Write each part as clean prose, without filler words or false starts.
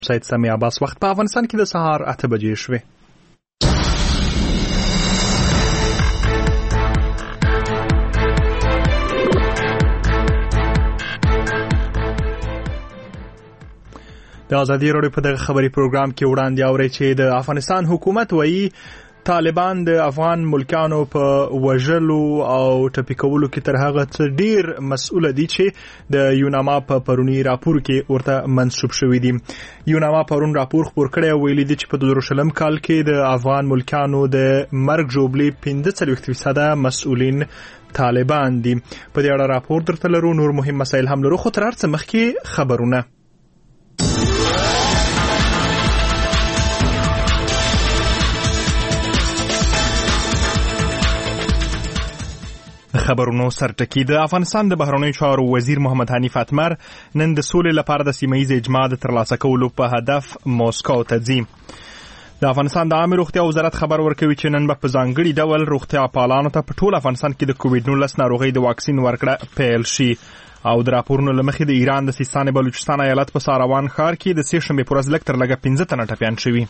سید سمی عباس. وخت په افغانستان کې د سهار 8 بجې شوې. د ازادي راډیو په دغه خبري پروګرام کې وړاندې اوري چې د افغانستان حکومت وایي طالبان د افغان ملکانو په وژلو او ټپي کولو کې تر هغه څه ډیر مسؤل دي چې د یوناما په پرونی راپور کې ورته منسوب شوی دي. یوناما پرون راپور خپور کړی ویلي دي چې په 2000 کال کې د افغان ملکانو د مرګ جوړبلي 45% مسؤلین طالبان دي. په دې اړه راپور درته لرو. نور مهم مسایل هم لرو، خو تر هر څه مخکې خبرونه. خبرونو سرټکی. د افغانستان د بهرنیو چارو وزیر محمد حنیف اتمر نن د سولې لپاره د سیمه‌ییز اجماع د ترلاسه کولو په هدف موسکو ته ځي. د افغانستان د عامه روغتیا وزارت خبر ورکوي چې نن په ځانګړي ډول روغتیا پالانو ته په ټول افغانستان کې د کووډ-19 ناروغۍ د واکسین ورکړه پیل شي. او د راپورونو لمخې د ایران د سیستان بلوچستان ایالت په ساروان ښار کې د سې شنبې پر ورځ لږ تر لږه 15 تنه ټپیان شوي.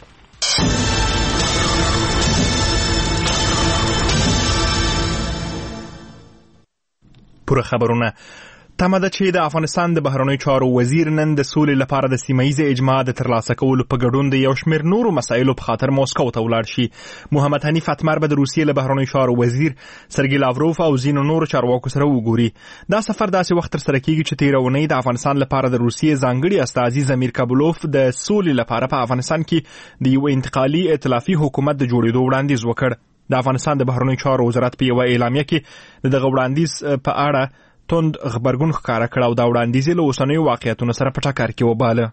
پوره خبرونه. تمه ده چې د افغانستان د بهرنیو چارو وزیر نن د سولې لپاره د سیمه‌ییز اجماع د ترلاسه کولو په ګډون د یو شمېر نورو مسایلو په خاطر موسکو ته ولاړ شي. محمد حنیف اتمر به د روسیې له بهرنیو چارو وزیر سرګی لاوروف او ځینو نورو چارواکو سره وګوري. دا سفر داسې وخت ترسره کیږي چې تېره اونۍ د افغانستان لپاره د روسیې ځانګړي استازي زمیر کابلوف د سولې لپاره په افغانستان کې د یو انتقالي ائتلافي حکومت د جوړېدو وړاندیز وکړ. د افغانستان د بهرنیو چارو وزارت په یو اعلامیه کې دغه وړاندیز په اړه توند خبرګون ښکاره کړ او دا وړاندیز له اوسنیو واقعیتونو سره په ټکر کې وباله.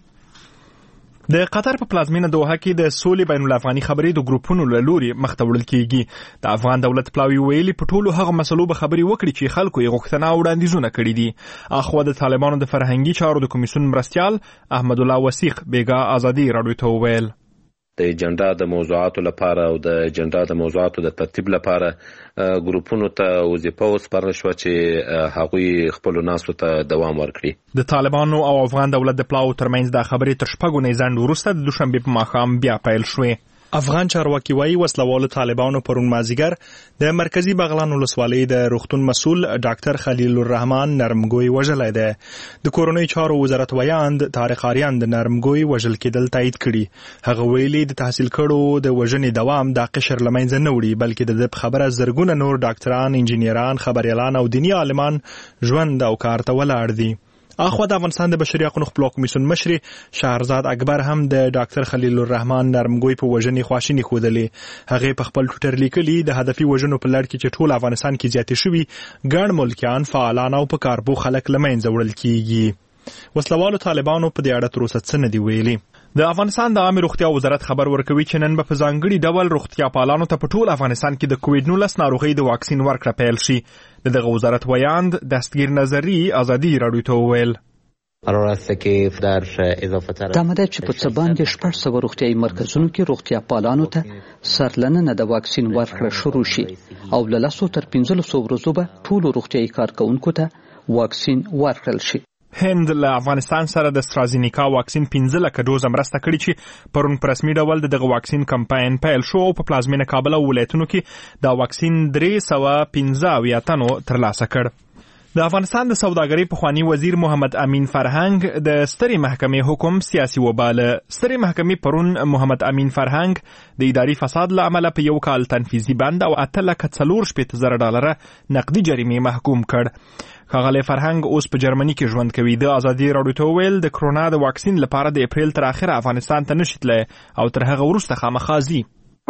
د قطر په پلازمینه دوحه کې د سولې بین الافغاني خبرې د ګروپونو له لوري مخ ته وړل کیږي. د افغان دولت پلاوی ویلي په ټولو هغه مسلو به خبرې وکړي چې خلکو یې غوښتنه او وړاندیزونه کړي دي. اخوا د طالبانو د فرهنګي چارو د کمیسیون مرستیال احمد الله وثیق بیګا ازادي راډیو ته وویل د اجنډا د موضوعاتو لپاره او د اجنډا د موضوعاتو د ترتیب لپاره ګروپونو ته وظیفه وسپارل شوه چې هغوی خپل ناسو ته دوام ورکړي. د طالبانو او افغان دولت د پلاو ترمنځ د خبرې تر شپږو نه ځنډ وروسته د دوشنبې په ماښام بیا پیل شوې. افغان چارواکي وایي وسلوالو طالبانو پرون مازیګر د مرکزی بغلان ولسوالۍ د روغتون مسؤل ډاکټر خلیل الرحمن نرمګوی وژلی دی. د کورنۍ چارو وزارت ویاند طارق آریان د نرمګوی وژل کېدل تایید کړي. هغه ویلي د تحصیل کړو د وژنې دوام د قشر له منځه نه وړي، بلکې د دې خبره زرګونه نور ډاکټران، انجینران، خبريالان او دینی عالمان ژوند او کار ته ولاړ دي. اخوا د افغانستان د بشري حقوقو خپلواک کمیسیون مشر شهرزاد اکبر هم د ډاکټر خلیل الرحمن نرمګوی په وژنې خواشیني ښودلې. هغه په خپل ټویټر لیکلي د هدفي وژنو په لړ کې چې ټول افغانستان کې زیاتې شوي ګڼ ملکیان، فعالان او په کاربو خلک له منځه وړل کیږي. وسلوالو طالبانو په دې اړه تر اوسه څه نه دي ویلي. د افغانستان د عامه روغتیا وزارت خبر ورکوي چې نن به په ځانګړي ډول روغتیا پالانو ته په ټول افغانستان کې د کووډ-19 ناروغۍ د واکسین ورکړه پیل شي. دغه وزارت ویاند دستگیر نظری ازادي راډیو ته وویل دا مده چې په څه باندې 600 روغتیايي مرکزونو کې روغتیا پالانو ته سرلننه د واکسین ورکړه شروع شي او له 10 تر 15 ورځو به ټول روغتیايي کارکونکو ته واکسین ورکړل شي. هند له افغانستان سره د استرازینیکا واکسین 15 لکه ډوز مرسته کړې چې پرون په رسمي ډول دغه واکسین کمپاین پیل شو او په پلازمینه کابل او ولایتونو کې دا واکسین 315 تنو ترلاسه کړ. د افغانستان د سوداګرۍ پخوانی وزیر محمد امین فرهنګ د سترې محکمې حکم سیاسي وباله. سترې محکمې پرون محمد امین فرهنګ د اداري فساد له امله په 1 کال تنفیذي بند او 8,40,000 نقدي جریمې محکوم کړ. ښاغلی فرهنګ اوس په جرمني کې ژوند کوي. د ازادي راډیو ته وویل د کرونا د واکسین لپاره د اپریل تر اخره افغانستان ته نشي تللی او تر هغه وروسته خامخا ځي.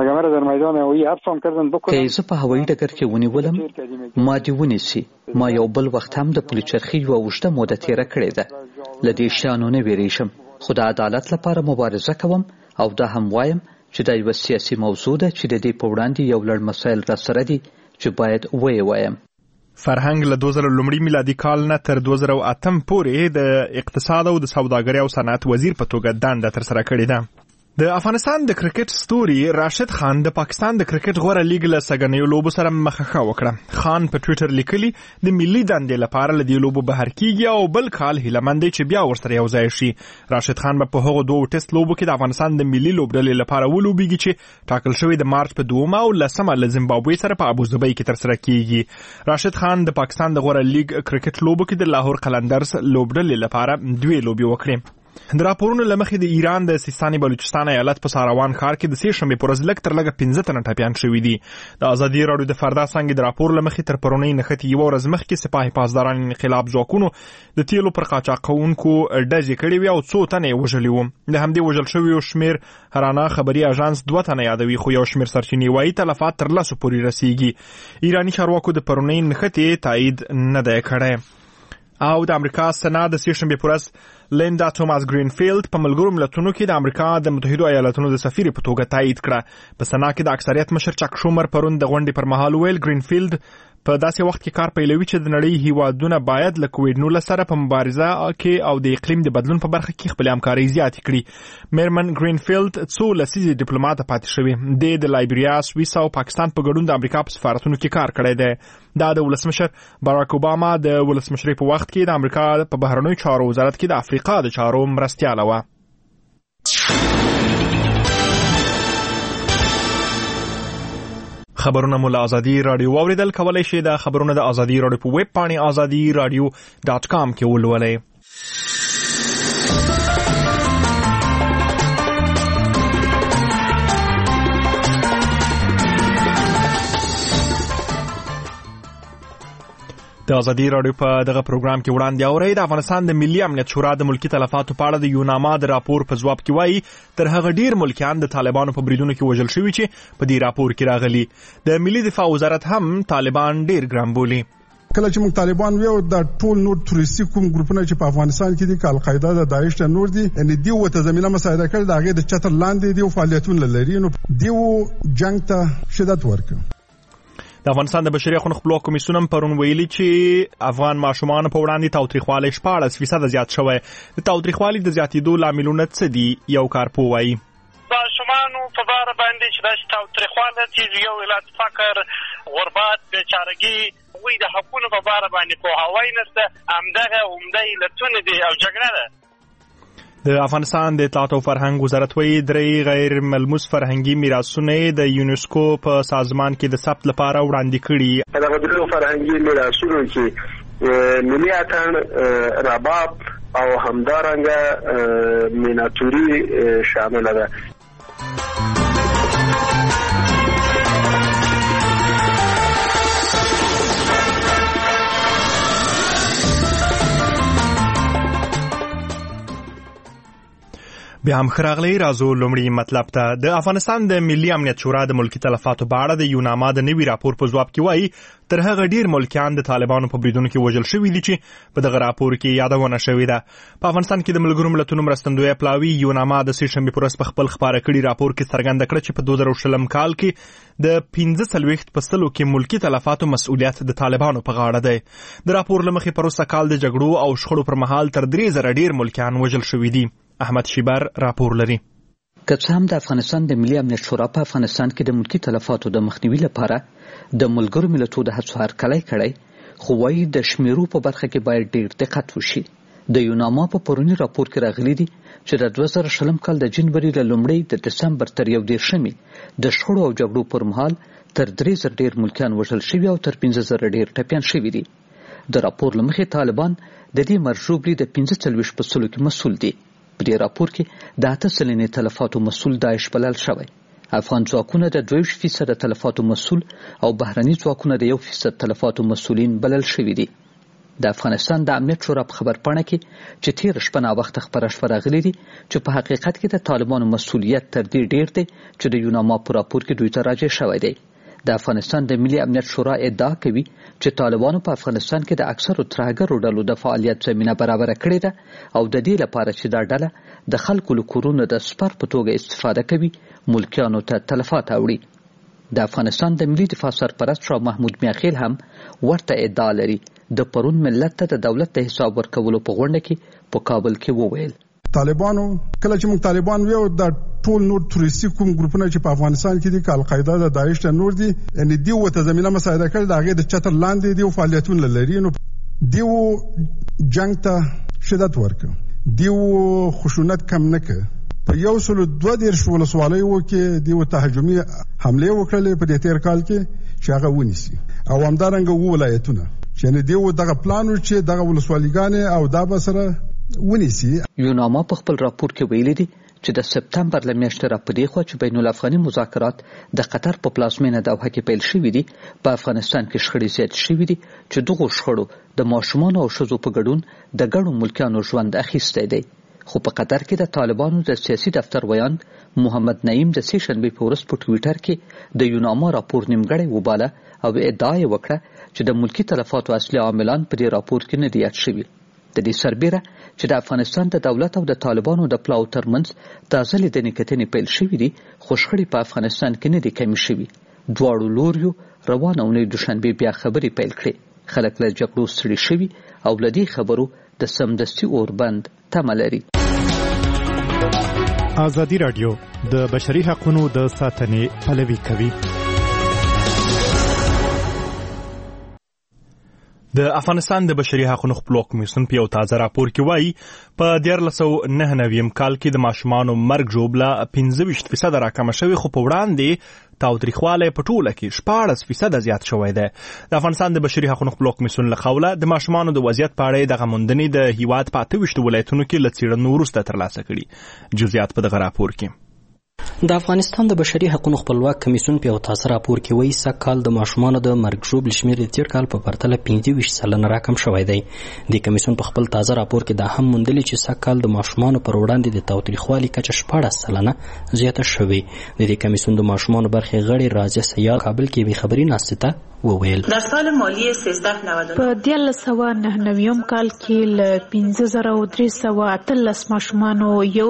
که زه په هوایي ډګر کې ونیولم ما دې ونیسي. ما یو بل وخت هم د پولیچرخي یوه اوږده موده تېره کړې ده. له دې شیانو نه ویریږم، خو د عدالت لپاره مبارزه کوم او دا هم وایم چې دا یوه سیاسي موضوع ده چې د دې په وړاندې یو لړ مسایل راسره دي چې باید ویې وایم. فرهنګ له 2001 میلادي کال نه تر 2008 پورې د اقتصاد او د سوداګرۍ او صنعت وزیر په توګه دنده ترسره کړې ده. د افغانستان د کرکټ ستوري راشد خان د پاکستان د کرکټ غوره لیګ له سګنیو لوبو سره مخه وکړه. خان په ټوئیټر لیکلي د ملي دندې لپاره له دې لوبو بهر کیږي او بل کال هیلهمند دی چې بیا ورسره یو ځای شي. راشد خان په هغو دوه ټیسټ لوبو کې د افغانستان د ملي لوبډلې لپاره ولوبېږي چې ټاکل شوی د مارچ په 2 او 10 له زیمبابوې سره په ابوظبي کې ترسره کیږي. راشد خان د پاکستان د غوره لیګ کرکټ لوبو کې د لاهور قلندرز لوبډلې لپاره 2 لوبې وکړې. د راپورونو لمخې د ایران د سیستان بلوچستان ایالت په ساروان ښار کې د سې شنبې پر ورځ لږ تر لږه 15 تنه ټپیان شوي دي. د ازادي راډیو د فردا څنګه د راپور لمخې تر پرونی نښتې یو ورځ مخکې سپاهي پاسداران انقلاب ځواکونو د تیلو پر قاچاقونکو ډزې کړې وي او 2 تنه وژلي وو. د همدې وژل شویو شمیر هرانا خبري اژانس 2 تنه یادوي، خو یو شمیر سرچینې وایي تلفات تر 10 پورې رسیږي. ایرانی چارواکو د پرونی نښتې تایید نه دی کړی. او د امریکا سنا د سې شنبې پر ورځ لیندا توماس گرینفیلد په ملګرو ملتونو کې د امریکا د متحده ایالاتونو د سفیر په توګه تایید کړه. په سنا کې د اکثریت مشر چک شومر پرون د غونډې پر مهال ویل گرینفیلد په داسې وخت کې کار پیلوي چې د نړۍ هیوادونه باید له کووډ-19 سره په مبارزه کې او د اقلیم د بدلون په برخه کې خپل همکاري زیاتې کړي. میرمن گرینفیلد څو لسیزې ډیپلوماټ پاتې شوی. د لایبریا، سویس او پاکستان په ګډون د امریکا په سفارتونو کې کار کړی دی. دا د ولسمشر باراک اوباما د ولسمشرۍ په وخت کې د امریکا په بهرنیو چارو وزارت کې د افریقا د چارو مرستیاله وه. خبرونه مو له ازادي راډیو واوریدل. کولای شئ د خبرونه د ازادي راډیو په ویب پاڼې azadiradio.com کې ولولئ. د ازادي راډیو په دغه پروګرام کې وړاندې اورئ. د افغانستان د ملي امنیت شورا د ملکی تلفاتو په اړه د یوناما د راپور په ځواب کې وایي تر هغه ډیر ملکیان د طالبانو په بریدونو کې وژل شوي چې په دې راپور کې راغلي. د ملي دفاع وزارت هم طالبان ډیر ګران بولي. کله چې موږ طالبان ویو د ټول نور تروریستي کوم ګروپونه چې په افغانستان کې دي، القاعده، د داعش، د نور دي، یعنی دیو ته زمينه مساعده کړل، د هغه د چتر لاندې دیو فعالیتونه لري، نو دیو جنگ ته شدت ورکړي. د افغانستان د بشري حقوقو خپلواک کمیسیون هم پرون ویلي چې افغان ماشومان په وړاندې تاوتریخوالي 14% زیات شوی. د تاوتریخوالي د زیاتېدو لاملونه څه دي؟ یو کارپوه وایي ماشومانو په باره باندې چې داسې تاوتریخواله چې یو علت فقر، غربت، بیچارګي، وی د حقونو په باره باندې پوهاوی نشته، همدغه عمده علتونه دي او جګړه ده. د افغانستان د اطلاعات او فرهنګ وزارت وایي 3 غیر ملموس فرهنګي میراثونه د یونسکو په سازمان کې د ثبت لپاره وړاندې کړي. په دغه درې فرهنګي میراثونو کې ملي اتڼ، رباب او همدارنګه میناتوري شامل ده. بیا هم خراغلی رازو لومړی مطلب ته. د افغانستان د ملي امنیت شورا د ملکی تلفاتو په اړه د یوناما د نوي راپور په ځواب کې وایي تر هغه ډیر ملکیان د طالبانو په بریدونو کې وژل شوي دي چې په دغه راپور کې یادونه شوې ده. په افغانستان کې د ملګرو ملتونو مرستندوی پلاوي یوناما د سې شنبې پر ورځ په خپل خبره کړي راپور کې څرګنده کړه چې په 2020 کال کې د 15% کې ملکی تلفاتو مسؤلیت د طالبانو په غاړه دی. د راپور لمخې پر اوسه کال د جګړو او شخړو پر مهال تر 3000 ډیر ملکیان وژل شوي دي. احمد شیبر راپور لري. که څه هم د افغانستان د ملي امنیت شورا په افغانستان کې د ملکی تلفاتو د مخنیوي لپاره د ملګرو ملتونو د هڅو هرکلی کړی، خو وايي د شمیرو په برخه کې باید ډیر دقت وشي. د یوناما په پرونی راپور کې راغلي دي چې د 2020 کال د جنوري له لومړۍ د دسمبر تر 11 د شخړو او جګړو پر مهال تر 3000 ډیر ملکیان وژل شوي او تر 15000 ډیر ټپیان شوي دي. د راپور لمخې طالبان د دې مرجوبلي د 45% کې مسؤل دي. په دې راپور کې د 8% تلفاتو مسؤل داعش بلل شوی. افغان ځواکونه د 2% تلفاتو مسؤل او بهرني ځواکونه د 1% تلفاتو مسؤلین بلل شوي دي. د افغانستان د امنیت شورا په خبرپاڼه کې چې تیر شپه نا وخت خبره شوه راغلي دي چې په حقیقت کې د طالبانو مسؤلیت تر دې ډیر دی چې د یوناما په راپور کې دوی ته راجع شوی دی. د افغانستان د ملي امنیت شورا ادعا کوي چې طالبانو په افغانستان کې د اکثرو ترهګرو ډلو د فعالیت زمینه برابره کړې ده او د دې لپاره چې دا ډله د خلکو له کورونو د سپر په توګه استفاده کوي، ملکیانو ته تلفات اوړي. د افغانستان د ملي دفاع سرپرست شاه محمود میاخیل هم ورته ادعا لري. د پرون ملت ته د دولت د حساب ورکولو په غونډه کې په کابل کې وویل طالبانو کله چې موږ طالبان ویو د ټول نور تروریستي کوم ګروپونه چې په افغانستان کې دي القاعده د داعش ته نور دي یعنی دی وته زمينه مساعده کړل د هغه د چتر لاندې دی فعالیتونه لري نو دیو جنگ ته شدت ورکړ دیو خشونت کم نه کړ په یو سل 2 ولسوالیو کې دیو تهاجمي حمله وکړلې په دې تیر کال کې چې هغه ونیسي او همدارنګه ولایتونه چې دیو دغه پلان چې دغه ولسوالیګانې او دا بسره ونیسي. یوناما په خپل راپور کې ویلي دي چې د سپتمبر لمیاشتې را پدې خو چې بین الافغاني مذاکرات د قطر په پلازمینه دوحه کې پیل شوي دي په افغانستان کې شخړې زیات شوي دي چې دغه شخړو د ماشومان او ښځو په ګډون د ګڼو ملکیانو ژوند اخیستی دی. خو په قطر کې د طالبانو د سیاسي دفتر ویان محمد نعیم د سې شنبې په ورځ په ټویټر کې د یوناما راپور نیمګړی وباله او ادعا یې وکړه چې د ملکی تلفاتو اصلي عاملان په دې راپور کې نه دي یاد شوي. د دې سربیره چې د افغانستان د دولت او د طالبانو د پلاو ترمنځ تازه لیدنې کتنې پیل شوي دي خو شخړې په افغانستان کې نه دي کمې شوي. دواړو لوریو روانه اونۍ دوشنبې بیا خبرې پیل کړې. خلک له جګړو ستړي شوي او له دې خبرو د سمدستي اوربند تمه لري. ازادي راډیو د بشري حقوقو د ساتنې پلوي کوي. د افغانستان د بشري حقوقو خپلواک کمیسیون په یو تازه راپور کې وایي په 1999 کال کې د ماشومانو مرګ ژوبله 25% راکمه شوې خو په وړاندې تاوتریخوالی په ټوله کې 14% زیات شوی دی. د افغانستان د بشري حقوقو خپلواک کمیسیون له خوا د ماشومانو د وضعیت په اړه دغه موندنې د هیواد په 28 ولایتونو کې له څېړنو وروسته ترلاسه کړي. جزئیات په دغه راپور کې. د افغانستان د بشري حقوقو خپلواک کمیسیون په یو تازه راپور کې وایي سږکال د ماشومانو د مرګ ژوبل شمېر د تیر کال په پرتله 25% راکم شوی دی. د کمیسیون په خپل تازه راپور کې دا هم موندلي چې سږکال د ماشومانو پر وړاندې د تاوتریخوالي کچه 14% زیاته شوې. د دې کمیسیون د ماشومانو برخې غړي راځي سیال کابل کې به خبري ناسته وویل. در سال مالی 1399 په 1999 کال کې ل 15318 ماشومانو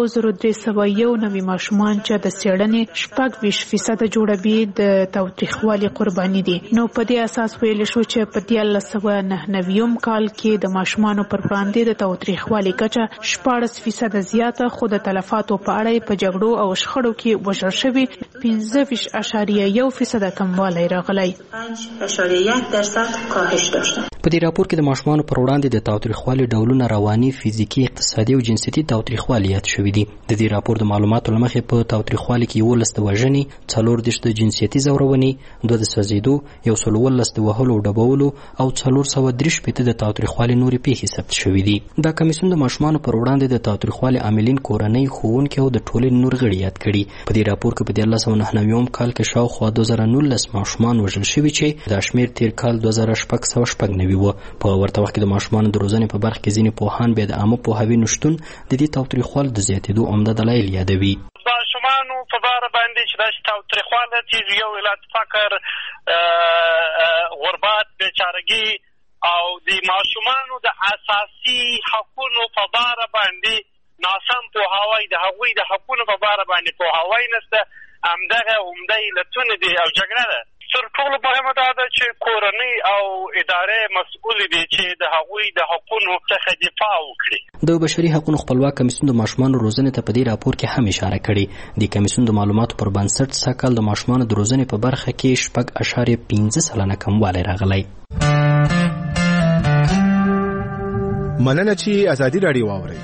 1301 ماشومان چې د څېړنې 26% جوړوي د تاوتریخوالي قرباني دي. نو په دې اساس ویل شو چې په 1999 کال کې د ماشومانو پر وړاندې د تاوتریخوالي کچه 14% زیاته خو د تلفاتو په اړه په جګړو او شخړو کې وژل شوي 15.1% کموالی راغلی. 1.1% کاهش داشتن. په دې راپور کې د ماشومانو پر وړاندې د تاوتریخوالي ډولونه رواني، فزیکي، اقتصادي او جنسیتي تاوتریخوالي یاد شوي دي. د دې راپور د معلوماتو له مخې په تاوتریخوالي کې 11 د وژنې، 14 د جنسیتي ځورونې، 2 د سوځېدو، 111 د وهلو او ډبولو او 433 د تاوتریخوالي نورې پیښې ثبت شوي دي. دا کمیسیون د ماشومانو پر وړاندې د تاوتریخوالي عاملین، کورنۍ، ښوونکي او د ټولنې نور غړي یاد کړي. په دې راپور کې په 1999 کال کې شاوخوا 2019 ماشومان وژل شوي چې دا شمېر تیر کال 2690 و. په ورته وخت کې د ماشومانو د روزنې په برخه کې ځینې پوهان بیا د عامه پوهاوي نشتون د دې تاوتریخوالي د زیاتېدو عمده دلایل یادوي. ماشومانو په باره باندې چې داسې تاوتریخوالی چې یو علت فقر، غربت، بیچارګي او د ماشومانو د اساسي حقونو په باره باندې ناسم پوهاوی، د هغوی د حقونو په باره باندې پوهاوی نشته. همدغه عمده علتونه دي او جګړه ده. تر ټولو مهمه دا ده چې کورنۍ او ادارې مسؤلې دي چې د هغوی د حقونو څخه دفاع وکړي. د بشري حقوقو خپلواک کمیسیون د ماشومانو روزنې ته په دې راپور کې هم اشاره کړې. د کمیسیون د معلوماتو پر بنسټ سږکال د ماشومانو د روزنې په برخه کې 6.5% کموالی راغلی. مننه چې ازادي راډیو واورئ.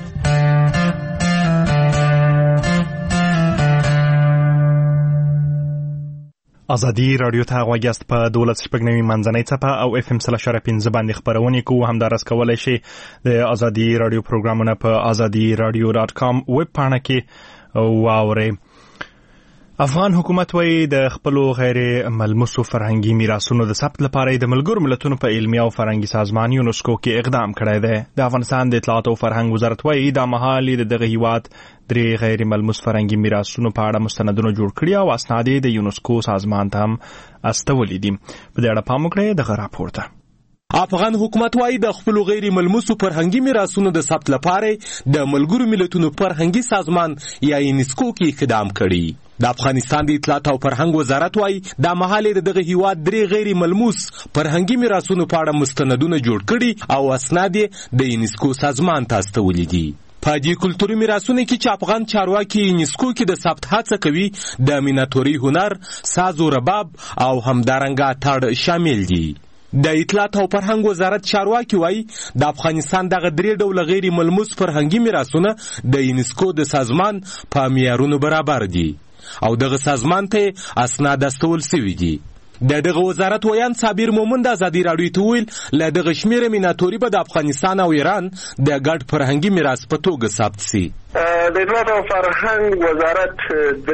ازادي راډیو ته غوږ یاست. په 12.9 منځنۍ څپه او FM 3.5 باندې خبرونه کوو. همدارس کولای شي د ازادي راډیو پروګرامونه په azadiradio.com ویب پاڼه کې واورئ. افغان حکومت وایي د خپلو غیر ملموسو فرهنګي میراثونو د ثبت لپاره د ملګرو ملتونو په علمي او فرهنګي سازمان یونسکو کې اقدام کړی دی. د افغانستان د اطلاعات او فرهنګ وزارت وایي دا مهال د دغه هیواد 3 غیر ملموس فرهنګي میراثونو په اړه مستندونه جوړ کړي او اسناد د یونسکو سازمان ته هم استولي دي. په دې اړه پام وکړئ دغه راپور ته. افغان حکومت وايي د خپل غیر ملموسو فرهنګي میراثونو د ثبت لپاره د ملګرو ملتونو فرهنګي سازمان یا یونسکو کې اقدام کړي. د افغانستان د اطلاعات او فرهنګ وزارت وايي دا مهال دغه هیواد 3 غیر ملموس فرهنګي میراثونو په اړه مستندونه جوړ کړي او اسناد د یونسکو سازمان ته استولي دي. په دې کلتوري میراثونو کې چې افغان چارواکي یونسکو کې د ثبت هڅه کوي د میناتوري هنر، ساز و رباب او همدارنګه اتاړ شامل دي. د اطلاعات او فرهنګ وزارت چارواکي وایي د افغانستان دغه درې ډوله غیر ملموس فرهنګي میراثونه د یونسکو د سازمان په معیارونو برابر دي او دغه سازمان ته اسناد استول سوي دي. د دغه وزارت ویان صابر مومند ازادي راډیو ته ویل له دغه شمیره میناتوري به د افغانستان او ایران د ګډ فرهنګي میراث په توګه ثبت سي. د اطلاعات او فرهنګ وزارت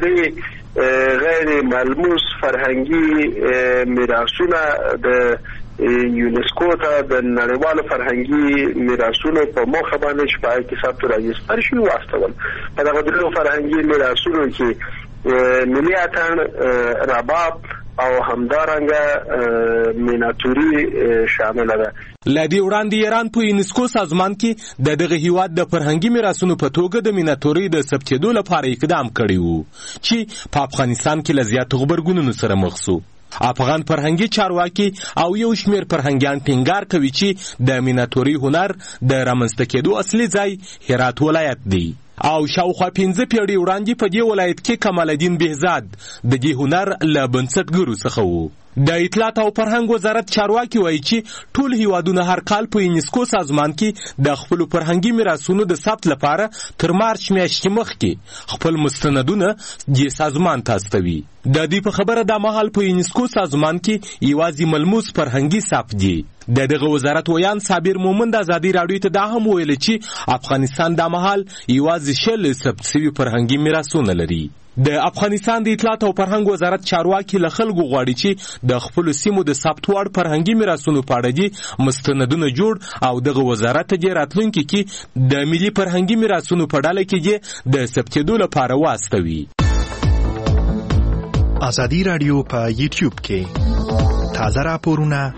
درې غیر ملموس فرهنګي میراثونه د یونسکو ته د نړیوالو فرهنګي میراثونو په موخه باندې چې په کې ثبت راځي شي واستول. په دغه درې فرهنګي میراثونو کې ملي اتاړ، رباب او همدارنګه میناتوري شامل ده. لدی وړاندې ایران په یونسکو سازمان کې د دغه هیواد د فرهنګي میراثونو په توګه د میناتوري د ثبتېدو لپاره اقدام کړی وو چې په افغانستان کې له زیاتو غبرګونونو سره مخ شو. افغان فرهنګي چارواکي او یو شمیر فرهنګیان ټینګار کوي چې د میناتوري هنر د رامنځته کېدو اصلي ځای هرات ولایت دی او شاوخوا 15 پیړۍ وړاندې په دې ولایت کې کمال الدین بهزاد د دې هنر له بنسټګرو څخه وو. د اطلاعات او فرهنګ وزارت چارواکي وایي چې ټول هیوادونه هر کال په یونسکو سازمان کې د خپل فرهنګي میراثونو د ثبت لپاره تر مارچ میاشتې مخکې خپل مستندونه دې سازمان ته استوي. د دې په خبره د مهال په یونسکو سازمان کې یوازې ملموس فرهنګي ثبت دي. د دغه وزارت ویان صابر مومند ازادي راډیو ته دا هم ویل چې افغانستان د مهال یوازې 10 ثبت شوي فرهنګي میراثونه لري. د افغانستان د اطلاعات او فرهنګ وزارت چارواکي له خلکو غواړي چې د خپل سیمو د ثبت وړ فرهنګي میراثونو په اړه دي مستندونه جوړ او دغه وزارت ته راتلونکي کې د ملي فرهنګي میراثونو په ډله کې د ثبتېدو لپاره واستوي. ازادي راډیو په یوټیوب کې تازه راپورونه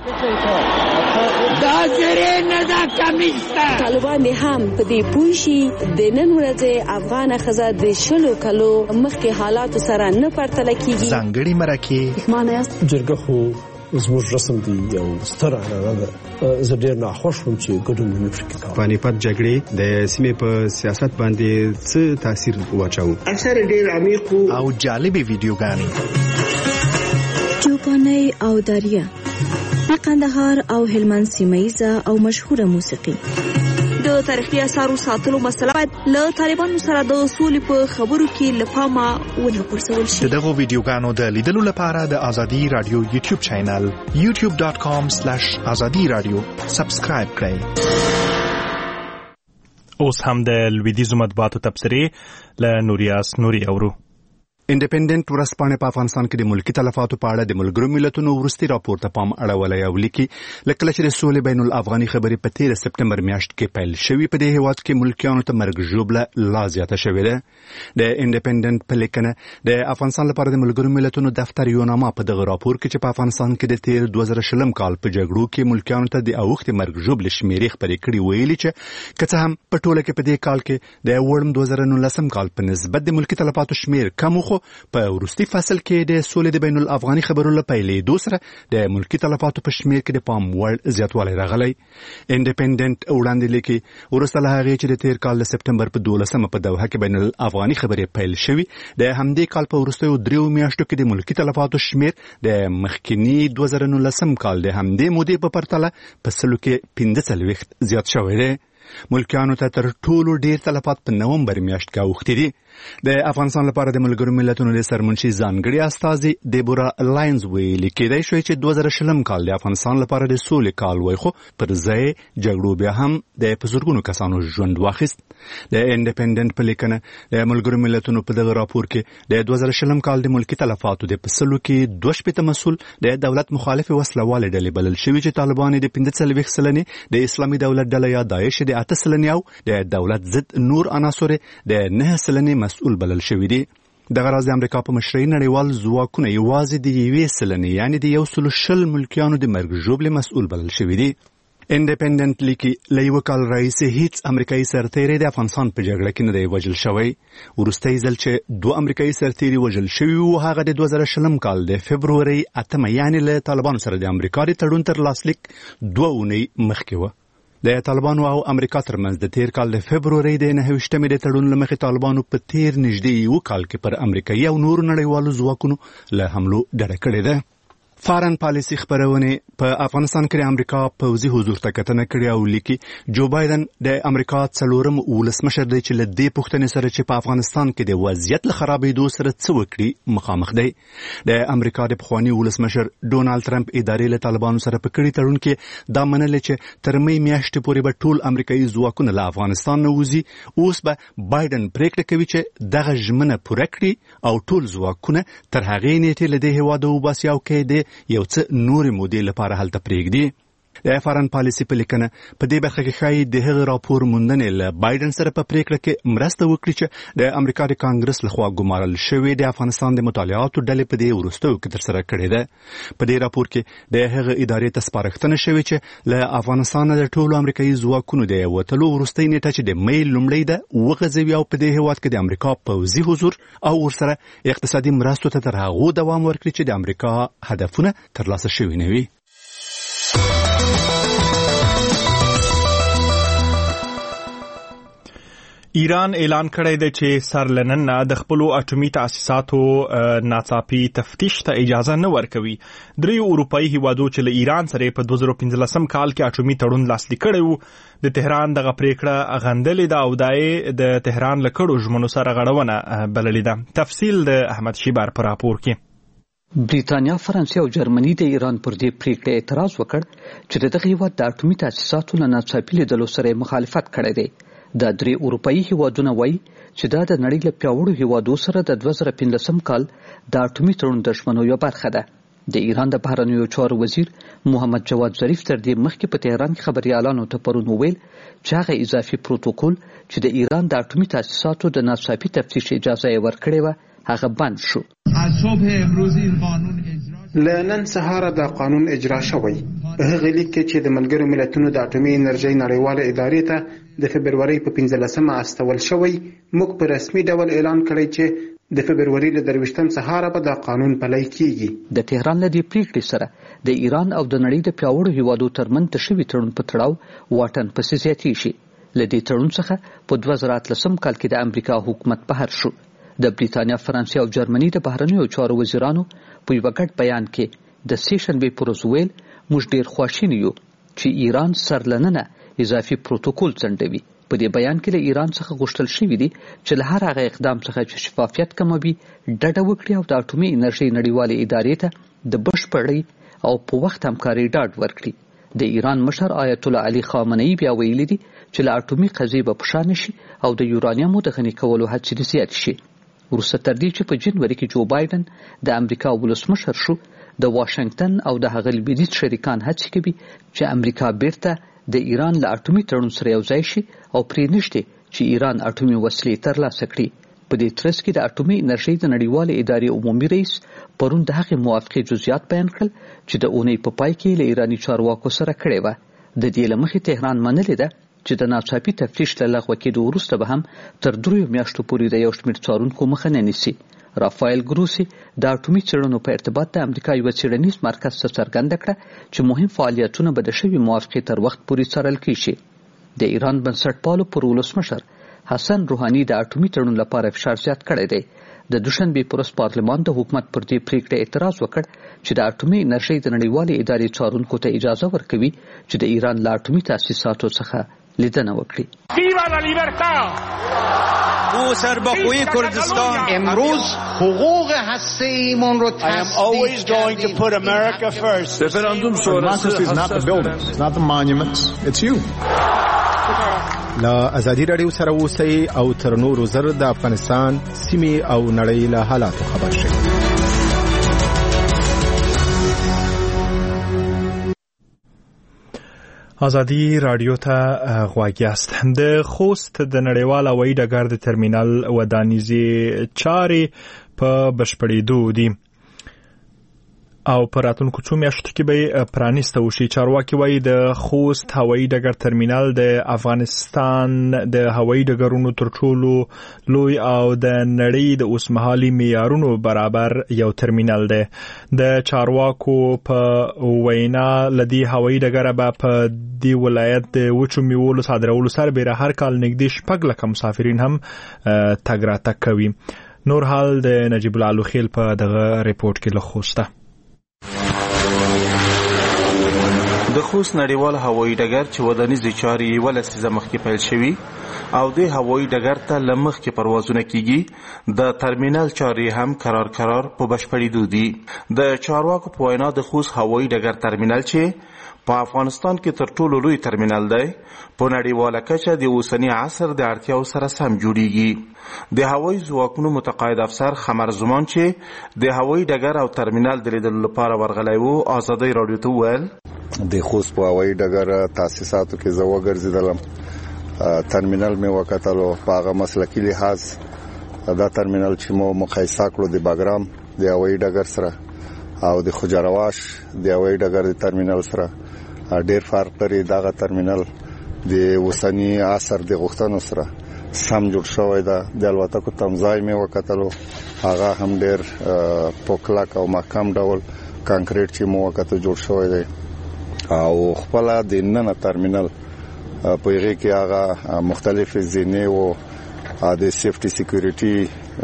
طالبان هم په دې پوه شي د نن ورځې افغان ښځه د 20 کلو مخکې حالاتو سره نه پرتله کیږي. ځانګړي مرکې معنی است جرګه خو زموږ رسم دی یو ستر عنعنه ده. زه ډېر ناخوښ وم چې ګډون مې پکې کاوه. پانیپت جګړې د سیمې په سیاست باندې څه تاثیر واچاوه؟ اکثر ډېر عمیق او جالبې ویډیوګانې چوپانۍ او دریا د قندهار او هلمند سیمه‌ییزه او مشهوره موسیقي. د تاریخي اثارو ساتلو مسله باید له طالبانو سره د اصول په خبرو کې له پامه ونه غورځول شي. دغه ویډیوګانو د لیدلو لپاره د ازادي رادیو یوټیوب چینل youtube.com/azadiradio سبسکرایب کړئ. اوس هم د لویدیځو مطبوعاتو تبصرې له نوریاس نوري اورو. انډیپندنت ورځپاڼه په افغانستان کې د ملکی تلفاتو په اړه د ملګرو ملتونو وروستي راپور ته پام اړولی او لیکي لکه چې د سولې بین الافغاني خبرې په 13 سپټمبر میاشت کې پیل شوې په دې هیواد کې ملکیانو ته مرګ ژوبله لا زیاته شوې ده. د انډیپندنت په لیکنه د افغانستان لپاره د ملګرو ملتونو دفتر یو نامه په دغه راپور کې چې په افغانستان کې د 2020 کال په جګړو کې ملکیانو ته د اوښتې مرګ ژوبلې شمیرې خپرې کړې ویلي چې که څه هم په ټوله کې په دې کال کې د وړم 2019 کال په نسبت د ملکی تلفاتو شمیر کم خو په وروستي فصل کې د سولې د بین الافغاني خبرو له پیلېدو سره د ملکی تلفاتو په شمیر کې د پام وړ زیاتوالی راغلی. انډیپندنت وړاندې لیکي وروسته له هغې چې د تیر کال د سپټمبر په 12 په دوحه کې بین الافغاني خبرې پیل شوي د همدې کال په وروستیو 3 میاشتو کې د ملکی تلفاتو شمیر د مخکینی 2019 کال د همدې مودې په پرتله په سلو کې 45 زیات شوی دی. ملکیانو ته تر ټولو ډیر تلفات په نومبر میاشت کې اوښتي دي. د افغانستان لپاره د ملګرو ملتونو د سرمنشي ځانګړي استازي دیبورا لاینز ویلي کېدای شوی چې 2020 کال د افغانستان لپاره د سولې کال وای خو پر ځای جګړو بیا هم د بزرګونو کسانو ژوند واخیست. د انډیپندنت په لیکنه د ملګرو ملتونو په دغه راپور کې د 2020 کال د ملکی تلفاتو د پسلو کې 2 مسؤل د دولت مخالف وسلوالې ډلې بلل شوی چې طالبان د 45 سلنې د اسلامي دولت ډله یا داعش د 8 سلنې او د دولت ضد نور عناصر د 9 سلنې مسؤل بلل شوی دی. دغه راز د امریکا په مشرۍ نړیوال ځواکونه یوازې د 1 سلنې یعنی د 120 ملکیانو د مرګ ژوبلې مسؤل بلل شوی دی. انډیپندنت لیکي له یو کال راهیسې هیڅ امریکایي سرتیری د افغانستان په جګړه کې نه دی وژل شوی. وروستی ځل چې 2 امریکایي سرتیري وژل شوي وو هغه د 2020 کال د فبرورۍ 8 یعنی له طالبانو سره د امریکا د تړون تر لاسلیک 2 اونۍ مخکې وه. د طالبانو او امریکا ترمنځ د تیر کال د فبروري د 29 د تړون لمخې طالبانو په تیر نږدې یو کال کې پر امریکایي او نورو نړیوالو ځواکونو له حملو ډډه کړې ده. فارن پالیسي خبرونه په افغانستان کې د امریکا پوځي حضور ته کتنه کړې او لیکي جو بایدن د امریکا څلورم ولسمشر دی چې له دې پوښتنې سره چې په افغانستان کې د وضعیت له خرابېدو سره څه وکړي مخامخ دی. د امریکا د پخوانی ولسمشر ډونالد ټرمپ ادارې له طالبانو سره په کړي تړون کې دا منل چې تر مې میاشتې پورې به ټول امریکایي ځواکونه له افغانستان نه وځي. اوس به بایدن پریکړه کوي چې دغه ژمنه پوره کړي او ټول ځواکونه تر هغې نیټې له دې هېواده وباسي او کې د یو څه نورې مودې لپاره هلته پرېږدي. د فارن پالیسي په لیکنه په دې برخه کې ښایي د هغه راپور موندنې له بایدن سره په پریکړه کې مرسته وکړي چې د امریکا د کانګرس لخوا ګمارل شوې د افغانستان د مطالعاتو ډلې په دې وروستیو کې ترسره کړې ده. په دې راپور کې د هغه ادارې ته سپارښتنه شوې چې له افغانستان د ټولو امریکایي ځواکونو د وتلو وروستۍ نیټه چې د مې لومړۍ ده وغځوي او په دې هېواد کې د امریکا پوځي حضور او ورسره اقتصادي مرستو ته تر هغو دوام ورکړي چې د امریکا هدفونه ترلاسه شوي نه وي. ایران اعلان کړی دی چې سر له نن نه د خپلو اټومي تاسیساتو ناڅاپي تفتیش ته اجازه نه ورکوي. دریو اروپایي هیوادو چې له ایران سره په 2015 کال کې اټومي تړون لاسلیک کړی و د تهران دغه پریکړه غندلې ده او دای د تهران له کړو ژمنو سره غړونه بللې ده. تفصیل د احمد شیبر په راپور کې. بریتانیا، فرانسې او جرمني د ایران پر دې پریکړه اعتراض وکړ چې دغه هیواد د اټومي تاسیساتو له ناڅاپي لیدلو سره مخالفت کړی دی. د درې اروپایي هیوادونو وایي چې دا د نړۍ له پیاوړو هیوادو سره د 2015 کال د اټومي تړون د ژمنو یوه برخه ده. د ایران د بهرنیو چارو وزیر محمد جواد ظریف تر دې مخکې په تهران کې خبريالانو ته پرون وویل چې هغه اضافي پروتوکول چې د ایران د اټومي تاسیساتو د ناڅاپي تفتیش اجازه یې ورکړې وه هغه بند شو. لنن سهار د قانون اجرا شوی. هغه لیک چې د ملګرو ملتونو د اټومي انرژي نړیواله ادارې ته د فبروري په 15مه استول شوی، موږ په رسمي ډول اعلان کړی چې د فبروري له 23 سهار به د قانون پلی کیږي. د تهران له دې پریکړې سره د ایران او د نړۍ د پیاوړو هیوادو ترمنځ د شوي تړون په تړاو واټن پسې زیاتې شي. له دې تړون څخه په 2013 کال کې د امریکا حکومت بهر شو. د بریتانیا، فرانسې او جرمني د بهرنیو چارو وزیرانو په یو ګډ بیان کې د سیشنبې پر ورځ ویل موږ ډېر خواشیني یو چې ایران سر له ننه اضافي پروتوکول ځنډوي. په دې بیان کې له ایران څخه غوښتل شوي دي چې له هر هغه اقدام څخه چې شفافیت کموي ډډه وکړي او د اټومي انرژي نړیوالې ادارې ته د بشپړۍ او په وخت همکاري ډاډ ورکړي. د ایران مشر آیت الله علي خامنه‌ای بیا ویلي دي چې له اټومي قضیې به پشا نشي او د یورانیمو د غني کولو هڅې زیات شي. وروسته تر دې چې په جنوري کې جو بایدن د امریکا ولسمشر شو، د واشنگټن او د هغه لویدیځ شریکان هڅې کوي چې امریکا بیرته د ایران له اټومي تړون سره یو ځای شي او پرې نشته چې ایران اټومي وسلې ترلاسه کړي. په دې ترڅ کې د اټومي انرژي د نړیوالې ادارې عمومي رئیس پرون د هغې موافقې جزئیات بیان کړل چې د اونۍ په پای کې له ایراني چارواکو سره کړې وه. د دې له مخې تهران منلې ده چې د ناڅاپي تفتیش له لغوه کېدو وروسته به هم تر 3 میاشتو پورې د یو شمېر څارونکو مخه نه نیسي. رافایل ګروسي د اټومي څېړنو په ارتباط د امریکا یو څېړنیز مرکز ته څرګنده کړه چې مهم فعالیتونه به د شوي موافقې تر وخت پورې څارل کیږي. د ایران بنسټپالو پر ولسمشر حسن روحاني د اټومي تړون لپاره فشار زیات کړی دی. د دوشنبې پر ورځ پارلمان د حکومت پر دې پریکړه اعتراض وکړ چې د اټومي انرژي د نړیوالې ادارې څارونکو ته اجازه ورکوي چې د ایران له اټومي تاسیساتو څخه لیدنه وکړي. او سرباخوی کردستان امروز حقوق هسته‌ایمون رو تصدیق Referendum sonrası is not the buildings, it's not the monuments, it's you. لا ازادي رادیو سره اوسئ او تر نورو زر د افغانستان سیمې او نړۍ له حالاتو خبر شئ. ازادي رادیو ته غوږ یاست. د خوست د نړیوال هوایي ډګر د ترمینل ودانیزي چارې په بشپړېدو دي. او په راتلونکو څو میاشتو کې به پرانیسته وشي. چارواکي وایي د خوست هوایي ډګر ترمینل د افغانستان د هوایي ډګرونو تر ټولو لوی او د نړۍ د اوسمهالي معیارونو برابر یو ترمینل دی. د چارواکو په وینا لدی هوایي ډګر به په دی ولایت د وچو میوو صادرولو سره هر کال نږدې 6 لک مسافرین هم تګ راتګ کوي. نور حال د نجیب الله لوخیل په دغه ریپورت کې لخوسته. د خوست نړیوال هوایي ډګر چې ودانیزې چارې ولسیزه مخکې پیل شوي او د هوایي ډګر ته لمخ کې پروازونه کیږي، د ترمینل چارې هم قرار په بشپړېدو دي. د چارواکو په وینا د خوست هوایي ډګر ترمینل چې په افغانستان کې تر ټولو لوی ترمینل دی، په نړیواله کچه د اوسني عصر د اړتیاو سره سم جوړیږي. د هوایي ځواکونو متقاعد افسر خمر زمان چې د هوایي ډګر او ترمینل د لیدلو لپاره ورغلی و، آزادۍ راډیو ته وویل د خوست په هوایي ډګر تاسیساتو کې زه وګرځېدلم، ترمینل مې وکتلو. په هغه مسلکي لحاظ دا ترمینل چې مو مقایسه کړو د باګرام د هوایي ډګر سره او د خوجرواش د هوایي ډګر د ترمینل سره ډېر فرق لري. دغه ترمینل د اوسني عصر د غوښتنو سره سم جوړ شوی دی. د الوتکو تمځای مې وکتلو، هغه هم ډېر په کلک او محکم ډول کانکریټ چې مو وکتو جوړ شوی دی او خپل د نن ترمینل په هغه کې هغه مختلف زینې او د سیفټي سکیورټي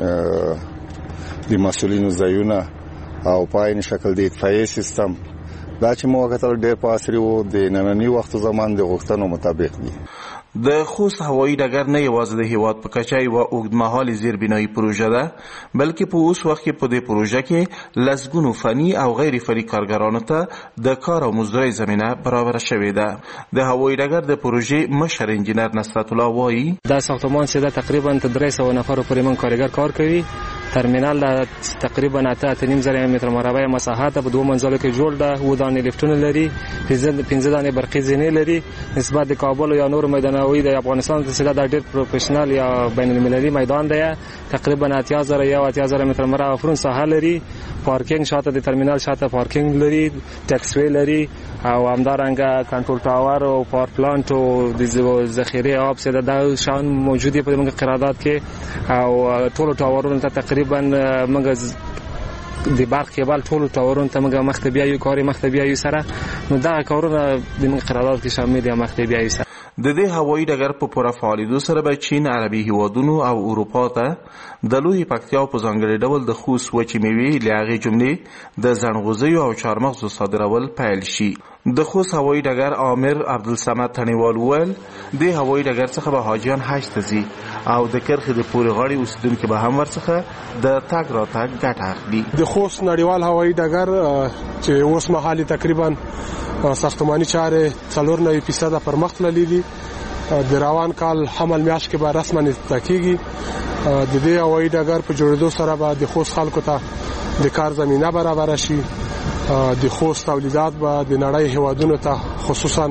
د مسولینو ځایونه او په عین شکل د اطفائیه سیستم دا چې مو وکتل ډېر په عصري او د ننني وخت زمان د غوښتنو مطابق دي. د خوست هوایي ډګر نه یوازې د هیواد په کچه یوه اوږدمهالې زیربنایي پروژه ده، بلکې په اوس وخت کې په دې پروژه کې لسګونو فني او غیر فني کارګرانو ته د کار او مزدورۍ زمینه برابره شوې ده. د هوایي ډګر د پروژې مشر انجینر نصرت الله وایي دا ساختمان چې تقریبا 300 نفر پورې من کارګر کار کوي. ترمینال تقریبا 8.5 متر مربع مساحت په دوه منزلو کې جوړ ده، و دانې لیفتونه لري، 15 دانې برقي زینې لري. نسبت د کابل یا نور میدانوي د افغانستان څخه دا ډېر پروفیشنل یا بین المللي میدان دی. تقریبا 80,000 متر مربع فرون ساحه لري. پارکینګ شاته د ترمینال شاته پارکینګ لري، ټیکس وی لري او همدارنګه کنټرول ټاور او پاور پلانټ او د ذخیره آب سره د شان موجودي په موږ قرارداد کې او ټول ټاورونو ته تقریبا موږ د برق کیبل ټول ټاورونو ته موږ مختبیه یو کاری مختبیه یو سره نو دا کارونه د موږ قرارداد کې شامل دي. مختبیه یو سره د دې هوایي ډګر په پوره فعالیدو سره به چین، عربي هیوادونو او اروپا ته د لوی پکتیا په ځانګړي ډول د خوست وچې میوې له هغې جملې د زنغوزیو او چارمغزو صادرول پیل شي. د خوست هوایي ډګر آمر عبدالصمد تڼیوال وویل د هوایي ډګر څخه به حاجیان حج ته ځي او د کرخې د پورې غاړې اوسیدونکي به هم ورڅخه د تګ راتګ ګټه اخلي. د خوست نړیوال هوایي ډګر چې اوس مهال تقریبا ساختماني چارې 94% پر مخ تللي دي. د روان کال حمل میاشت کې به رسما افتتاح کیږي. د دې هوایي ډګر په جوړېدو سره به د خوست خلکو ته د کار زمینه برابر شي. د خوست تولیدات به د نړۍ هیوادونو ته خصوصا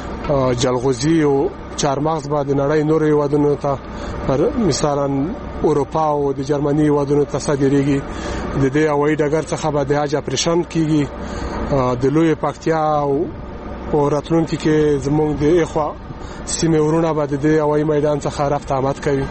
جلغوزي او چارمغز به د نړۍ نور هیوادونو ته مثلا اروپا او د جرمني هیوادونو ته صادریږي. د دې هوایي ډګر څخه به د حج اپریشن کیږي. د لوی پکتیا او راتلونکي کې زموږ د اخوا سیمه ورونه به د هوایي میدان څخه رفت آمد کوي.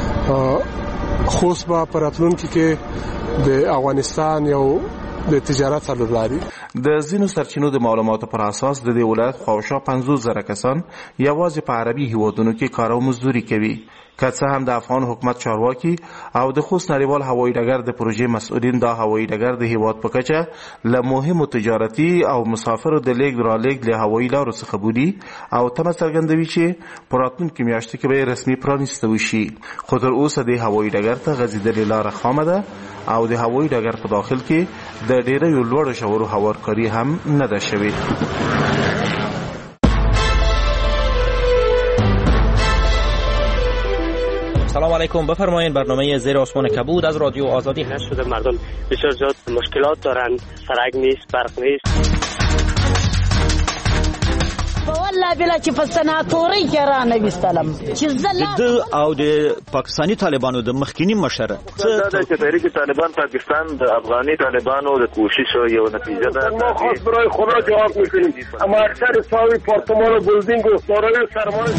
خوست به په راتلونکي کې د افغانستان یو د تجارت سرلاري. د ځینو سرچینو د معلوماتو پر اساس د دې ولایت خواوشا 50,000 کسان یوازې په عربي هیوادونو کې کار او مزدوري کوي. که څه هم د افغان حکومت چارواکي او د خوست نړیوال هوایي ډګر د پروژې مسؤلین دا هوایي ډګر د هیواد په کچه له مهمو تجارتي او مسافرو د لیږد رالېږد له هوایي لارو څخه بولي او تمه څرګندوي چې په راتلونکو میاشتو کې به رسمي پرانیسته وشي. خو تر اوسه د هوایي ډګر ته غځېدلې لاره خامه ده او د هوایي ډګر په داخل کې د ډېرو لوړو ژورو هوارکاري هم نه ده شوې. سلام علیکم، بفرمایید. برنامه زیر آسمان کبود از رادیو آزادی هست. شده مردم بسیار زیاد مشکلات دارند، سرک نیست، برق نیست. والله بلا چې په سناتوري کې را نه وستلم چې زلا او د پاکستاني طالبانو د مخکینی مشر دا چې تحریک طالبان پاکستان د افغاني طالبانو د کوشش یو نتیجه ده. ما خاص برای خدا جواب میکنیم اما اکثر ساوی پارتمان و بلدینگ و سارای سرمایه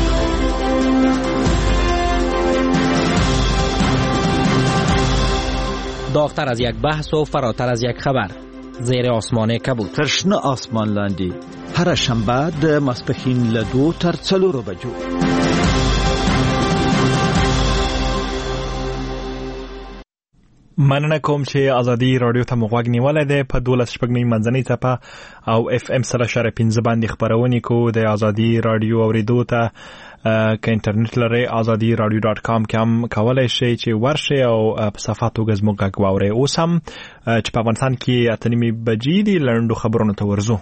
داغتر از یک بحث و فراتر از یک خبر. زیر آسمان کبود. ترشنه آسمان لاندی. هر شنبه د ماسپښین له 2 تر 4 بجو. مننه کوم چې ازادي رادیو ته مغوږ نیولای دی په 12 شپږمې منځنۍ ټپه او اف ام 3.15 باندې خبرونه کو د ازادي رادیو اوریدو ته که انټرنیټ لري azadi.radio.com کې هم کولای شئ چې ورشئ او په صفحاتو غزمو غږ واورئ. اوس هم چې په افغانستان کې 8:30 بجې دي لنډو خبرونو ته ورځو.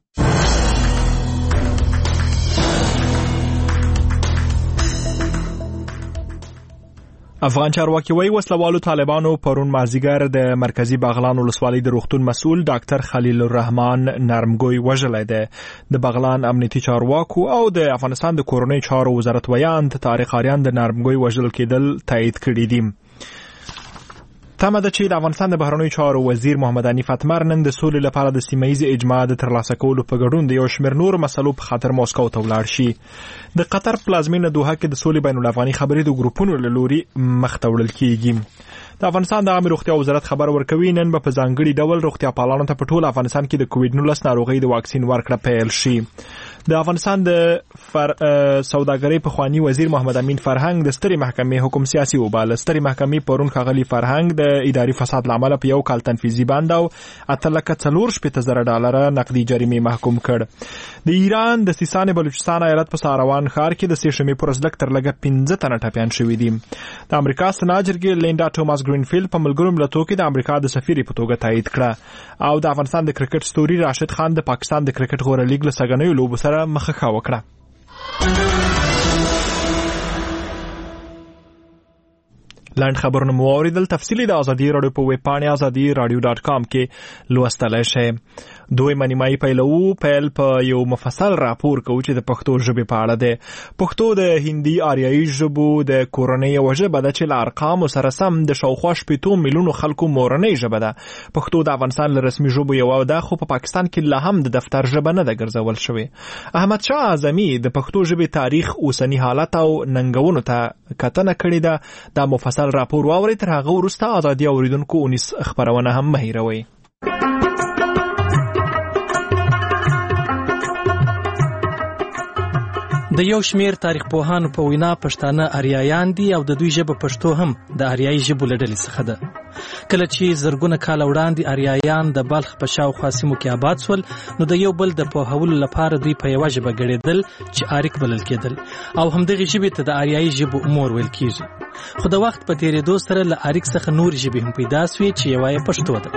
افغان چارواکي وایي وسلوالو طالبانو پرون مازیګر د مرکزی بغلان ولسوالۍ د روغتون مسؤل ډاکټر خلیل الرحمن نرمګوی وژلی دی. د بغلان امنیتي چارواکو او د افغانستان د کورنۍ چارو وزارت ویاند طارق آریان د نرمګوی وژل کېدل تایید کړي دي. تمه ده چې د افغانستان د بهرنیو چارو وزیر محمد حنیف اتمر نن د سولې لپاره د سیمه‌ییز اجماع د ترلاسه کولو په ګډون د یو شمېر نور مسلو په خاطر ماسکو ته ولاړ شي. د قطر پلازمینه دوحه کې د سولې بین الافغاني خبرې د ګروپونو له لوري مخ ته وړل کیږي. د افغانستان د عامه روغتیا وزارت خبر ورکوي نن به په ځانګړي ډول روغتیا پالانو ته په ټول افغانستان کې د کووډ-19 ناروغۍ د واکسین ورکړه پیل شي. د افغانستان د سوداګرۍ پخوانی وزیر محمد امین فرهنګ د سترې محکمې حکم سیاسي وباله. سترې محکمې پرون ښاغلي فرهنګ د اداري فساد لامل په یو کال تنفیذي بند او $8,400,000 نقدي جریمې محکوم کړ. د ایران د سیستان بلوچستان ایالت په ساروان ښار کې د سېشمې پر ورځ تر لږه 15 تنه ټپیان شوي دي. د امریکا سنا جرګې لینډا ټوماس ګرینفیلډ په ملګرو ملتونو کې د امریکا د سفیر په توګه تایید کړه او د افغانستان د کرکټ ستوري راشد خان د پاکستان د کرکټ غوره لیګ له سګنیو لوبو سره مخه وکړه. لاند خبرونه مو اوریدل. تفصیلی د ازادي رادیو په ویب پاڼه azadi.radio.com کې لوستلای شئ. دوی منیمای پیل په یو مفصل راپور کوي چې د پښتو ژبې په اړه ده. پښتو د هندي آریایي ژبو د کورنۍ او ژبه د چې ارقام سره سم د شاوخوا 8 میلیونو خلکو مورنۍ ژبه ده. پښتو د افغانستان له رسمي ژبو یو ده خو په پاکستان کې لا هم د دفتر ژبه نه ده ګرځول شوې. احمد شاه اعظمي د پښتو ژبې تاریخ اوسنی حالت او ننګونو ته کتنه کړې ده. دا مفصل راپور واورئ. تر هغه وروسته ازادي اوریدونکو 19 خبرونه هم مه هیروئ. د یو شمیر تاریخ پوهانو په وینا پښتانه آریایان دي او د دوی ژبه پښتو هم د آریایي ژبو له ډلې څخه ده. کله چې زرګونه کاله وړاندې آریایان د بلخ په شاوخوا سیمو کې آباد شول نو د یو بل د پوهولو لپاره دوی په یوه ژبه ګډېدل چې آریک بلل کېدل او همدغې ژبې ته د آریایي ژبو مور ویل کېږي. خو د وخت په تېرېدو سره له آریک څخه نورې ژبې هم پیدا سوې چې یوه یې پښتو ده.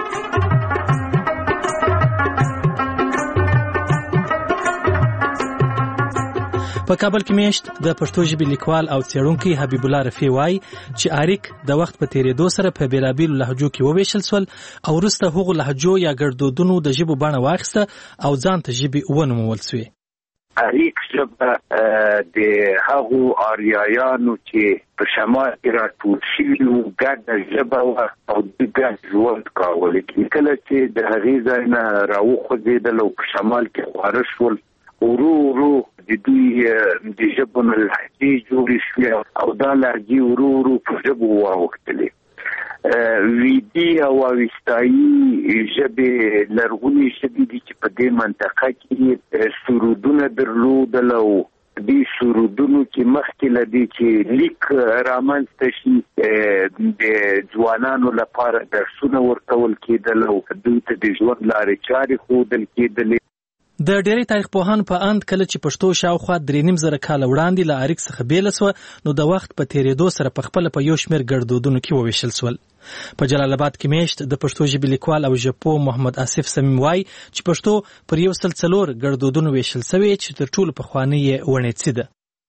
په کابل کې میشت د پښتو ژبې لیکوال او څېړونکی حبیب الله رفیع وایي چې آریک د وخت په تېرېدو سره په بېلابېلو لهجو کې وویشل شول او وروسته هغو لهجو یا ګړدودونو د ژبو بڼه واخیسته او ځان ته ژبې ونومول سوې. آریک ژبه د هغو آریایانو چې په شمال کې راټول شوي وو ګډه ژبه وه او دوی ګډ ژوند کاوه. کله چې د هغې ځای نه راوخوځېدل او په شمال کې خواره شول ورو ورو د دوی د ژبو نه لهجې جوړې شوې او دا لهجې ورو ورو په ژبو واوښتلې. ویدي او اوستایي ژبې لرغونې ژبې دي چې په دې منطقه کې سرودونه درلودل او دې سرودونو کې مخکې له دې چې لیک رامنځته شي د ځوانانو لپاره درسونه ورکول کېدل او دوی ته د ژوند لارې چارې ښودل کېدلې. د ډېری تاریخ پوهانو په اند کله چې پښتو شاوخوا 3.5 کاله وړاندې له آریک څخه بیله سوه نو د وخت په تېرېدو سره په خپله په یو شمېر ګړدودونو کې وویشل شول. په جلال آباد کې میشت د پښتو ژبې لیکوال او ژبپوه محمد آصف صمیم وایي چې پښتو پر 104 ګړدودونو ویشل سوې چې تر ټولو پخوانۍ یې ونیڅي ده.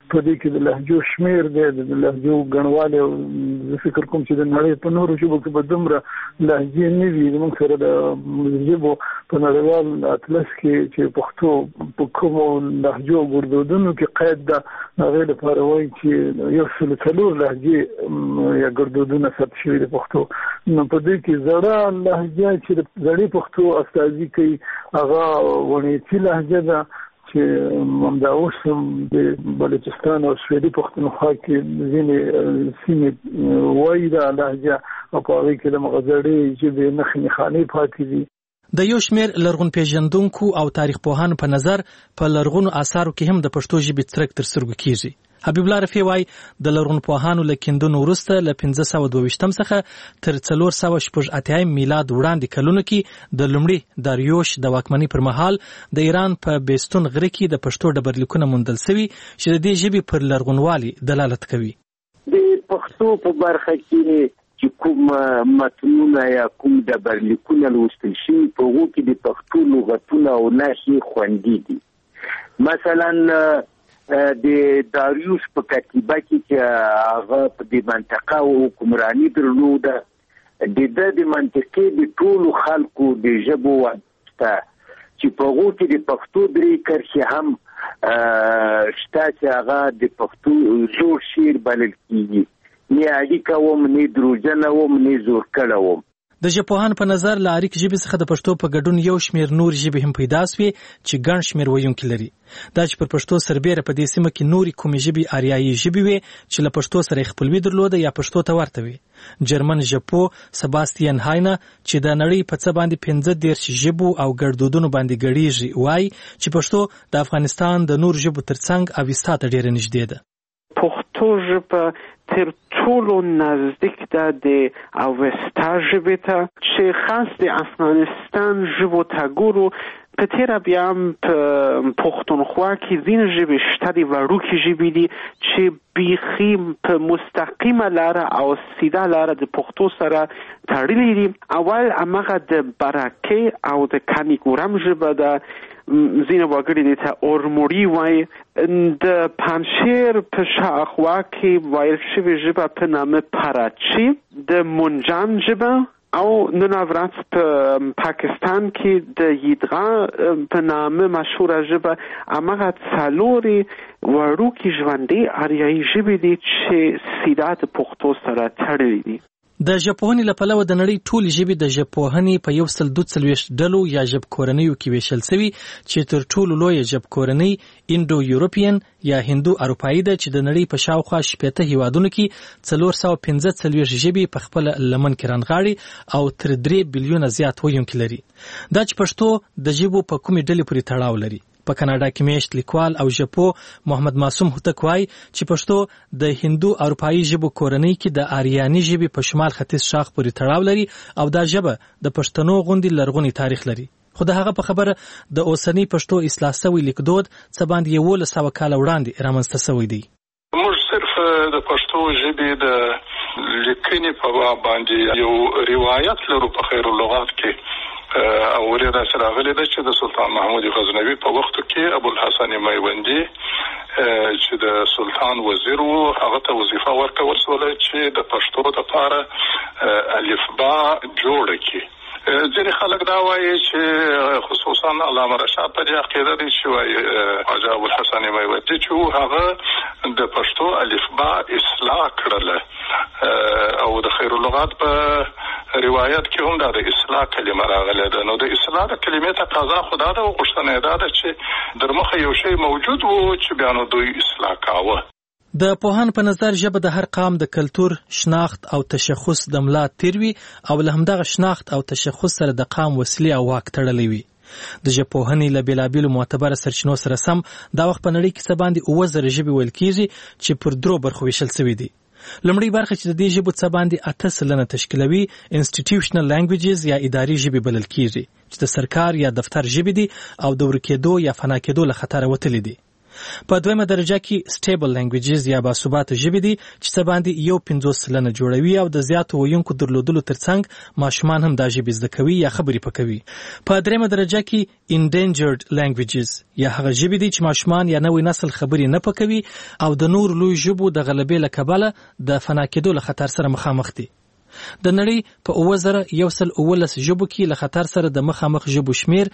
په دې کې د لهجو شمیر دی د لهجو ګڼوالی او زه فکر کوم چې د نړۍ په نورو ژبو کې به دومره لهجې نه وي زموږ سره د ژبو په نړیوال اطلس کې چې پښتو په کومو لهجو ګړدودونو کې قید ده هغې لپاره وایي چې 104 لهجې یا ګړدودونه ثبت شوي د پښتو نو په دې کې زړه لهجه چې د زړې پښتو استازي کوي هغه ونیتي لهجه ده چې همدا اوس هم د بلوچستان او سویلي پښتونخوا کې ځینې سیمې وایي دا لهجه او په هغې کې د مغزړې ژبې نښې نښانې پاتې دي. د یو شمېر لرغون پیژندونکو او تاریخ پوهانو په نظر په لرغونو آثارو کې هم د پښتو ژبې څرک تر سترګو کېږي. حبیب الله رفیع وایي د لرغون پوهانو له کیندنو وروسته له 1522 څخه تر 480 میلاد وړاندې کلونو کې د لومړي داریوش د واکمنۍ پر مهال د ایران په بیستون غره کې د پښتو ډبرلیکونه موندل شوي چې د دې ژبې پر لرغونوالي دلالت کوي. د پښتو په برخه کې چې کوم متنونه یا کوم ډبرلیکونه لوستل شوي په هغو کې د پښتو لغتونه او نښې خوندي دي. مثلا د داریوش په کتیبه کې چې هغه په دې منطقه حکمراني درلوده د منطقې د ټولو خلکو د ژبو واسطه چې په هغو کې د پښتو درې کرښې هم شته چې هغه د پښتو زوړ شعر بلل کېږي نه اړیکه وم نه دروژنه وم نه زورکړه وم. د ژبپوهانو په نظر له اړیک ژبې څخه د پښتو په ګډون یو شمېر نور ژبې هم پیدا سوې چې ګڼ شمېر ویونکي لري. دا چې پر پښتو سربیره په دې سیمه کې نورې کومې ژبې آریایي ژبې وې چې له پښتو سره یې خپلوي درلوده یا پښتو ته ورته وې. جرمن ژبپو سباستین هاینه چې د نړۍ په څه باندې 15 ژبو او ګړدودونو باندې ګړیږي وایي چې پښتو د افغانستان د نور ژبو ترڅنګ اوستا ته ډېره نږدې ده. پښتو ژبه تر ټولو نزدیک ده د اوستا ژبې ته چې خاص د افغانستان ژبو ته ګورو په تیره بیا هم په پښتونخوا کې ځینې ژبې شته د وړوکې ژبې دي چې بیخي په مستقیمه لاره او سیده لاره د پښتو سره تړلي دي. اول هماغه د برکې او د کانیګورم ژبه ده ځینې وګړي دې ته اورموړي وایي. د پنجشیر په شاوخوا کې ویل شوې ژبه په نامه پراچی، د منجان ژبه او نن ورځ په پاکستان کې د یدغا په نامه مشهوره ژبه هماغه څلورې وړوکې ژوندۍ آریایي ژبې دي چې سیده د پښتو سره تړلي دي. د ژبپوهنې له پلوه د نړۍ ټولې ژبې د ژبپوهنې په 142 ډلو یا ژبکورنیو کې ویشل شوي چې تر ټولو لویه ژبکورنۍ انډو یورپین یا هندو اروپایي ده چې د نړۍ په شاوخوا 80 هیوادونو کې 415 ژبې په خپل لمن کې رانغاړي او تر 3 بلیونه زیات ویونکي لري. دا چې پښتو د ژبو په کومې ډلې پورې تړاو لري. په کاناډا کې میشت لیکوال او ژبپو محمد معصوم هوتک وایي چې پښتو د هندو اروپایي ژبو کورنۍ کې د آریاني ژبې په شمال ختیځ شاخ پورې تړاو لري او دا ژبه د پښتنو غوندې لرغونی تاریخ لري. خو د هغه په خبره د اوسنۍ پښتو اصلاح شوی لیکدود څه باندې 1100 کاله وړاندې رامنځته شوی دی. موږ صرف د پښتو ژبې د لیکنې په باب باندې یو روایت لرو په خیر اللغات کې او ورته سره غلي ده چې د سلطان محمود غزنوي په وخت کې ابو الحسن میوندی چې د سلطان وزیر وو هغه ته وظیفه ورکول شوه چې د پښتو لپاره الفبا جوړ کړي. ځینې خلک دا وایي چې خصوصا علامه رشاد په دې عقیده دي چې وایي حاجي ابو الحسن میوندی چې هغه د پښتو الفبا اصلاح کړله او د خیر اللغات په روایت کې هم د اصلاح کلمه راغله ده. نو د اصلاح د کلمې تقاضا خدا ده او غوښتنه ده چې در مخه یو شی موجود وو چې بیا نو دوی اصلاح کاوه. د پوهان په نظر ژبه د هر قام د کلتور، شناخت او تشخص د ملا تیر وي او له همدغه شناخت او تشخص سره د قام وسیلې او واک تړلی وي. د ژبپوهنې له بېلابېلو معتبره سرچینو سره سم دا وخت په نړۍ کې څه باندې 7000 ژبې ویل کېږي چې پر 3 برخو ویشل شوي دي. لومړی برخه چې د دې ژبو څه باندې 8% تشکیلوي انسټیټیوشنل لینګویجز یا اداري ژبې بلل کېږي چې د سرکار یا دفتر ژبې دي او د ورکېدو یا فنا کېدو له خطره وتلې دي. په دویمه درجه کې سټیبل لانګویجز یا باثباته ژبې دي چې څه باندې 50% جوړوي او د زیاتو ویونکو درلودلو ترڅنګ ماشومان هم دا ژبې زده کوي یا خبرې پکوي. په دریمه درجه کې endangered languages یا هغه ژبې دي چې ماشومان یا نوې نسل خبرې نه پکوي او د نور لوی ژبو د غلبې له کبله د فنا کېدو له خطر سره مخامخ دي. د نړۍ په 2119 ژبو کې له خطر سره د مخامخ ژبو شمیر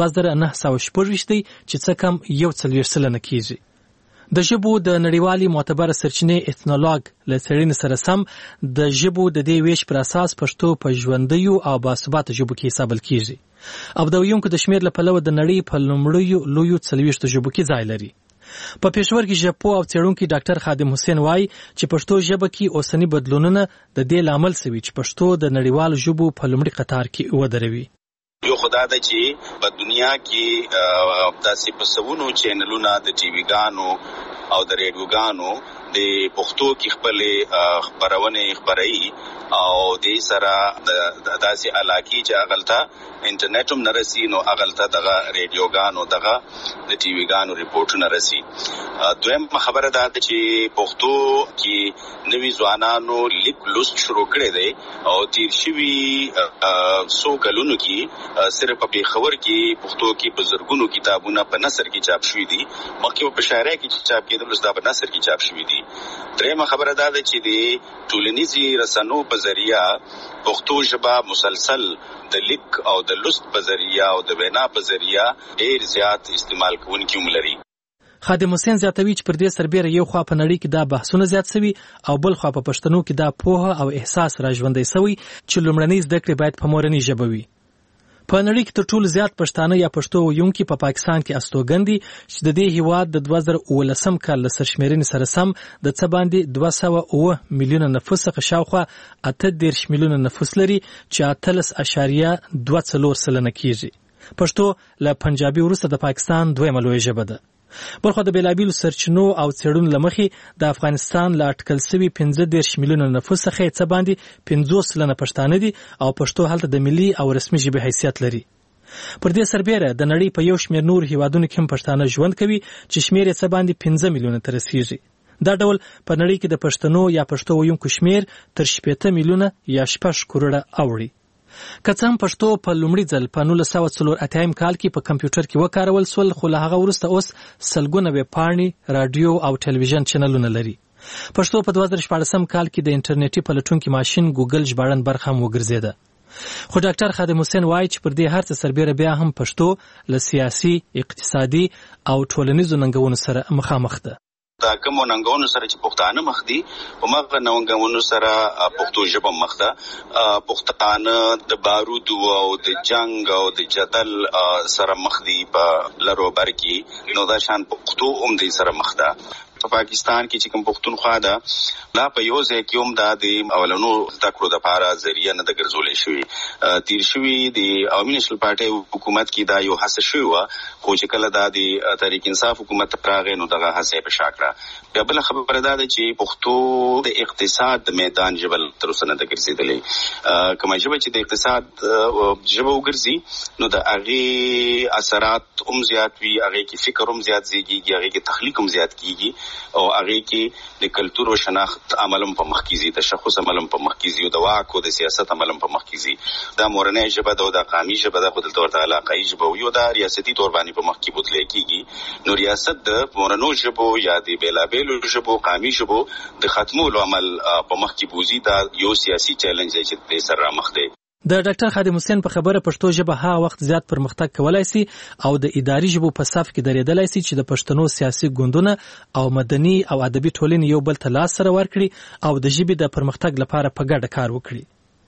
2916 دی چې څه کم 140 کېږي. د ژبو د نړیوالي معتبره سرچینې ایتنولوګ له څېړنې سره سم د ژبو د دې ویش پر اساس پښتو په ژوندیو او باثباته ژبو کې حسابل کېږي او د ویونکو د شمیر له پلوه د نړۍ په لومړیو لویو 40 ژبو کې ځای لري. په پېښور کې ژبپوه او څېړونکی ډاکټر خادم حسین وایي چې پښتو ژبه کې اوسنی بدلونونه د دې لامل سوي چې پښتو د نړیوالو ژبو په لومړي قطار کې ودروي. یو خدا د چې په دنیا کې داسې په سونو چینلونه د ټي وي ګانو او د ریډیوګانو د پښتو کې خپل خبرونه خبري او د سره د داسې علاقې چې اغلطه انټرنیټ هم نرسي نو اغلطه دغه ریډیوګانو دغه د ټي وي ګانو ریپورټونه رسي. دویم خبره ده چې پښتو کې نوي ځوانانو لیک لوست شروع کړي دي او تیر شوي سو کلونو کې صرف په خبر کې پښتو کې بزرګونو کتابونه په نثر کې چاپ شوي دي مخکې په شاعرۍ کې چاپ کېدل اوس دا په نثر کې چاپ شوي دي. درېمه خبره ده چې د ټولنیزي رسنیو په ذریعہ پښتو ژبه مسلسل د لیک او د لوست په ذریعہ او د وینا په ذریعہ ډېر زیات استعمال کوونکي هم لري. خادم حسین زیاتوي چې پر دې سربېره یو خوا په نړۍ کې دا بحثونه زیات سوي او بل خوا په پښتنو کې دا پوهه او احساس راژوندی سوی چې لومړنۍ زده کړې باید په مورنۍ ژبه وي. په نړۍ کې تر ټولو زیات پښتانه یا پښتو ویونکي په پاکستان کې استوګن دي چې د دې هیواد د 2019 کال له سرشمېرنې سره سم د څه باندې 209 میلیونه نفوس څخه شاوخوا 18 میلیونه نفوس لري چې 18.24 کېږي. پښتو له پنجابي وروسته د پاکستان دویمه لویه ژبه ده. بلخو د بیلابیلو سرچینو او څېړنو له مخې د افغانستان له اټکل سوي 15 میلیونه نفوس څخه څه باندې 50% پښتانه دي او پښتو هلته د ملي او رسمي ژبې حیثیت لري. پر دې سربېره د نړۍ په یو شمېر نور هیوادونو کې هم پښتانه ژوند کوي چې شمېر یې څه باندې 15 میلیونه ته رسیږي. دا ډول په نړۍ کې د پښتنو یا پښتو ویونکو شمېر تر 18 میلیونه یا 6 کروڑه اوړي. که څه هم پښتو په لومړي ځل په 1984 کال کې په کمپیوټر کې وکارول سول خو له هغه وروسته اوس سلګونه ویبپاڼې راډیو او ټلویزیون چینلونه لري. پښتو په 2014 کال کې د انټرنیټي پلټونکي ماشین ګوګل ژباړن برخه هم وګرځېده. خو ډاکټر خادم حسین وایي چې پر دې هر څه سربېره بیا هم پښتو له سیاسي، اقتصادي او ټولنیزو ننګونو سره مخامخ ده. دا کوم ننګونو سره چې پښتانه مخ دي او مغه ننګونو سره پښتو ژبه مخ ده. پښتانه د بارود او د جنگ او د جدل سره مخ دي په لرو بر کې نو دا شان پښتو هم دې سره مخ ده. په پاکستان کې چې کوم پښتونخوا ده لا په یو ځای کې هم دا د اولنو زده کړو لپاره ذریعہ نه د ګرځولې شوی. تیر شوی د عوامي نېشنل پارټي حکومت کې دا یو هڅه شوی و خو چې کله دا د تحریک انصاف حکومت راغی نو دغه هڅه په شاکړه. بل خبره ده چې پښتو د اقتصاد د میدان ژبه تر اوسه نه ده ګرځېدلې. کومه ژبه چې د اقتصاد ژبه وګرځي نو د هغې اثرات هم زیات وي، هغې کې فکر هم زیات زیږي، هغې کې تخلیق هم زیات کیږي او هغه کې د کلتور او شناخت عملم په مخ کې زی، تشخص عملم په مخ کې زی او د واک او د سیاست عملم په مخ کې زی. دا مورنۍ ژبه ده او د قومي ژبه ده خو دلته ورته علاقايي ژبه یو دا ریاستي تور باندې په مخ کې بدلې کیږي. نو ریاست د مورنو ژبو یا د بیلابیلو ژبو قومي ژبو د ختمولو عمل په مخ کې بوزي. دا یو سیاسي چیلنج دی چې د سره مخ دی. د ډاکټر خادم حسین په خبره پښتو ژبه ها وخت زیات پرمختګ کولای شي او د اداري ژبو په صف کې درېدلای شي چې د پښتنو سیاسي ګوندونه او مدني او ادبي ټولنې یو بل ته لاس سره ورکړي او د ژبې د پرمختګ لپاره په ګډه کار وکړي.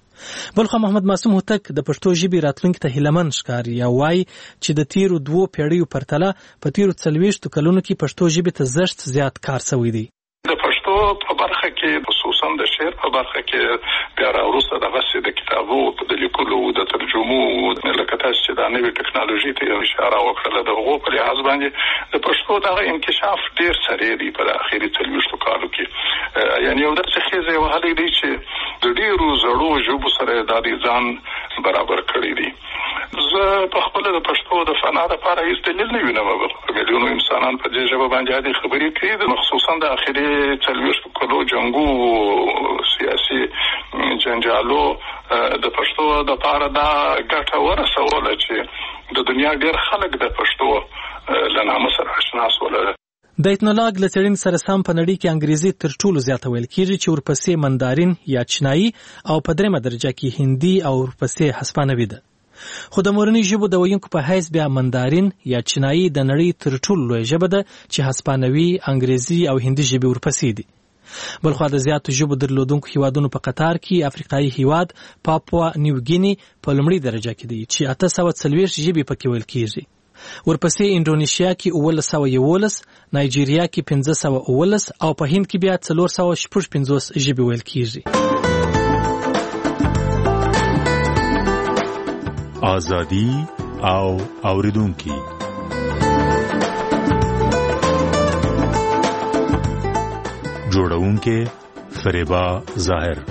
بلخو محمد معصوم هوتک د پښتو ژبې راتلونکي ته هیلهمند ښکاري او وایي چې د تیرو 2 پیړیو پرتله په تیرو 40 کلونو کې پښتو ژبې ته زښت زیات کار شوی دی. د پښتو په برخه کې خصوصا د شعر په برخه کې بیا وروسته دغه د کتابو د لیکلو د ترجمو لکه تاسو چې دا نوې ټکنالوژي ته اشاره وکړه د هغو په لحاظ باندې د پښتو دغه انکشاف ډیر سریع دی په اخري 40 کالو کې یعنی یو داسې خیزه وهلې دی چې د ډیرو زړو ژبو سره د ځان برابر کړی دی. زه په خپل د پښتو د فنا لپاره هیڅ دلیل نه وینم. میلیونو انسانان په دې ژبه باندې عادي خبرې کوي، مخصوصا د اخري 40 کالو جنگو سیاسي جنجالو د پښتو د لپاره دا ګټه ورسوله چې د دنیا ډیر خلک د پښتو له نامه سره آشنا شول. د ایتنولاګ له څېړنې سره سم په نړۍ کې انګریزي تر ټولو زیاته ویل کېږي چې ورپسې مندارین یا چینایي او په درېمه درجه کې هندي او ورپسې هسپانوي ده. خو د مورنۍ ژبو د ویونکو په حیث بیا مندارین یا چینایي د نړۍ تر ټولو لویه ژبه ده چې هسپانوي، انګریزي او هندي ژبې ورپسې دي. بلخوا د زیاتو ژبو درلودونکو هیوادونو په قطار کې افریقایي هیواد پاپوا نیو ګینی په لومړۍ درجه کې دی چې 840 ژبې پکې ویل کېږي. ورپسې انډونیشیا کې 1111، نایجیریا کې 1519 او په هند کې بیا 455 ژبې ویل کېږي. آزادي او اوریدونکي جوړونکي فریبا ظاهر.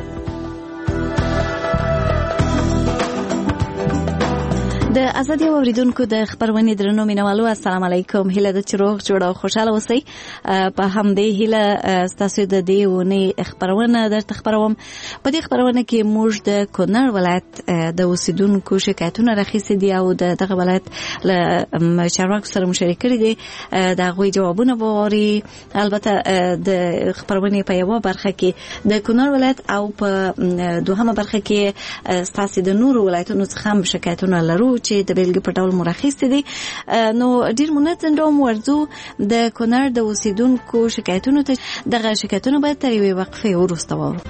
د ازادي اوریدونکو د خبرونې درنو مینوالو السلام علیکم. هیله د چروغ جوړ او خوشاله اوسئ. په همدې هیله ستاسو د دې ونې خبرونه درته خبروم. په دې خبرونه کې موږ د کونړ ولایت د اوسیدونکو شکایتونه راخیستي دي او دغه ولایت له چارواکو سره مشارکت کړي دي. د هغوی جوابونه ووري. البته د خبرونې په یوه برخه کې د کونړ ولایت او په دوهمه برخه کې ستاسو د نورو ولایتونو څخه هم شکایتونه لرو چې د بیلګې په ډول مرخص دي. نو ډیر منظم ورځو د کونړ د اوسیدونکو شکایتونو ته دغه شکایتونه باید تر یوې وقفې وروسته وورو.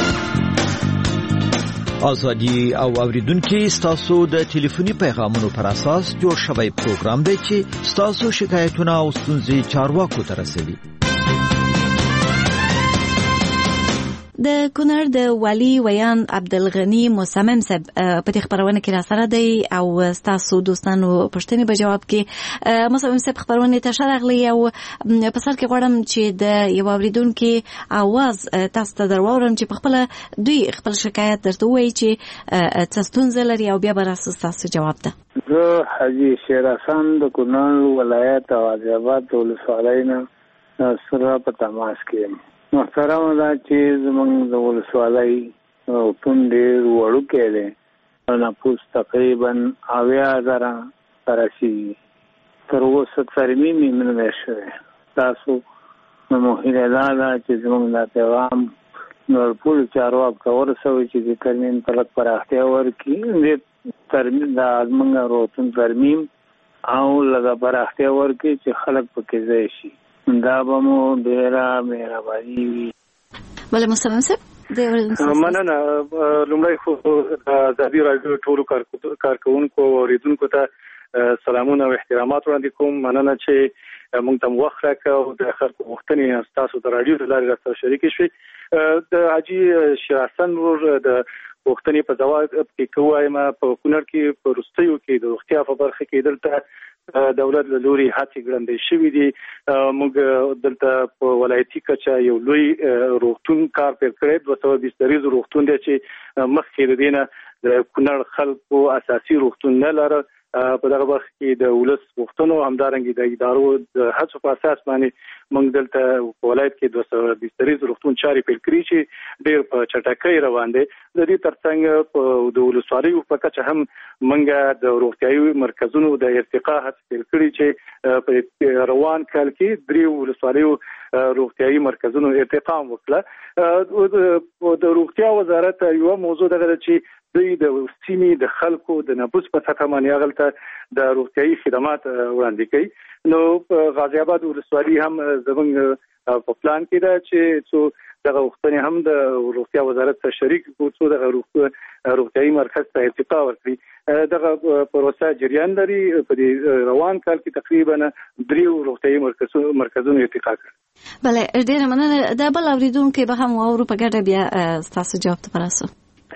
ازادي او اوریدونکو ستاسو د ټلیفوني پیغامونو پر اساس جوړ شوی پروګرام دی چې ستاسو شکایتونه او ستونزې چارواکو ته رسوي. د کونړ د والي ویان عبدالغنی مصمم صاحب په دې خبرونه کې را سره دی او ستاسو دوستانو پوښتنې په جواب کې مصمم صاحب خبرونه ته شرغلی او په سر کې غواړم چې د یو اوریدونکو आवाज تاسو ته درواورم چې په خپل دوی خپل شکایت درته وایي چې څه ستونزه لري او بیا به تاسو جواب ده. زه حاجی شیر حسن د کونړ ولایت او آذربایجان ولسوالۍ نه سره په تماس کې. محترم دا چې زمونږ د ولسوالۍ ټون ډېر وړوکی دی، نفوس تقریبا 90,000 رسیږي. تر اوسه ترمیم یې نه دی شوی. تاسو نو هیله دا ده چې زمونږ دا پیغام نور ټولو چارواکو ته ورسوئ چې د ترمیم ته لږ پراختیا ورکړي. د ترمیم د زمونږ روغتون ترمیم او لږه پراختیا ورکړي چې خلک پکې ځای شي. دا به مو ډیره مهرباني وي. بله مصمم صاحب مننه. لومړی خو د ازادي راډیو ټولو کارکوونکو او اوریدونکو ته سلامونه او احترامات وړاندې کوم. مننه چې موږ ته وخت راکړ او د خلکو غوښتنې ستاسو د راډیو له لارې راته شریکې شوې. د حاجي شیر حسن ورور د غوښتنې په ځواب کې کوم په کونړ کې په وروستیو کې د روغتیا په برخه کې دلته دولت له لوري هڅې ګړندې شوې دي. موږ دلته په ولایتي کچه یو لوی روغتون کار پیل کړی، 220 دریزه روغتون دی چې مخکې د دې نه د کونړ خلکو اساسي روغتون نه لره. په دغه برخه کې د ولس غوښتنو همدارنګه د ادارو د هڅو په اساس باندې موږ دلته په ولایت کې 220 دریزه روغتون چاري پیل کړی چې ډېر په چټکۍ روان دي. د دې ترڅنګ په د ولسوالیو په کچه هم موږ د روغتیايي مرکزونو د ارتقا هڅه پیل کړې چې په روان کال کې 3 ولسوالیو روغتیايي مرکزونو ارتقا وکړه. د روغتیا وزارت یو موضوع دغه چې دوی د سیمې د خلکو د نفوس په سطح باندې غلطه د روغتیايي خدمات وړاندې کوي. نو غازی آباد ولسوالي هم زموږ په پلان کې ده چې څو دغه وختونه هم د روغتیا وزارت سره شریک کوو دغه روغتیايي مرکز ته ارتقا ورکړي. دغه پروسه جریان لري. په دې روان کال کې تقریبا 3 روغتیايي مرکزونو ارتقا کړ. بله ډیره مننه. د بل اوریدونکو به هم اورو په ګډه بیا تاسو جواب ته پراسو.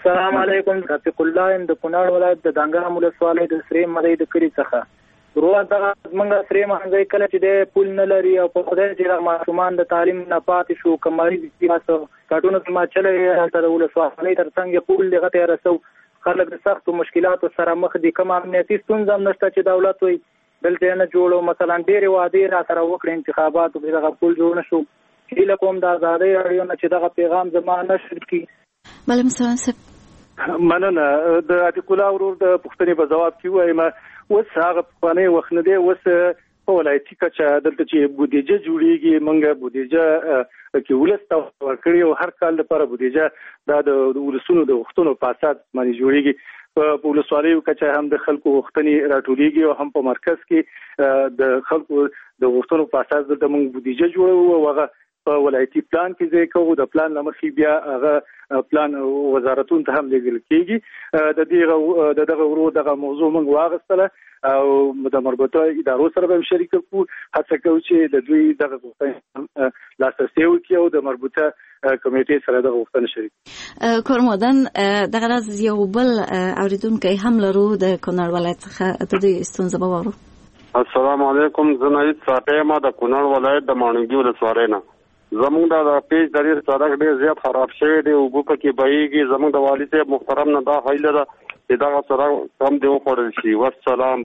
السلام علیکم. رفیق الله د کونړ ولایت د دانګام ولسوالۍ د سری مدې د کلی څخه ورو دا موږ سری مهنځي کله چې د پول نه لري او په خدای چې د ماشومان د تعلیم نه پاتې شو کماري د سیاسو کارونه ما چلې تر ولسوالۍ تر څنګه پول لغه ته رسو خلک د سخت مشکلاتو سره مخ دي. کوم امنیتي ستونزې هم نشته چې دولت وي دلته نه جوړو. مثلا ډېر وعده را سره وکړي انتخابات او دغه پول جوړ نشو. هیله کوم د آزادۍ اړیو نه چې دغه پیغام زموږ نشر کی. بله مثلا مننه د عتیق الله ورور د پښتنې په جواب کې وایم اوس هغه په نه وخت نه دی. اوس په ولایتي کچه دلته چې بودیجه جوړیږي موږ بودیجه کې ولست ورکړي او هر کال لپاره بودیجه د ولسونو د وختونو په اساس باندې جوړیږي. په ولسوالیو کچه هم د خلکو وختنې راټولېږي او هم په مرکز کې د خلکو د وختونو په اساس دلته موږ بودیجه جوړو او هغه په ولایتي پلان کې ځای کوو. د پلان لمخې بیا هغه پلان وزارتونو ته هم لیږل کېږي. د دغه ورو دغه موضوع موږ واغستله او د مربوطه ادارو سره به شریک کوو. هڅه کوو چې د دوی دغه غوښتنې لاسرسی وکړي او د مربوطه کمیټې سره دغه غوښتنه شریک. کورمودن دغه راز یو بل اوریدونکو هم لرو د کونړ ولایت څخه د دې ستونزه به وورو. السلام علیکم. زه نایب صاحب ما د کونړ ولایت د ماڼوګي ولسوالۍ نه. زمونږ د پیج د ډیر سړک ډیر زیات خراب شوی دی او اوبه پکې بهیږي. زمونږ د والي صاحب محترم نه دا هیله ده چې دغه سړک کم دی وخوړل شي. والسلام.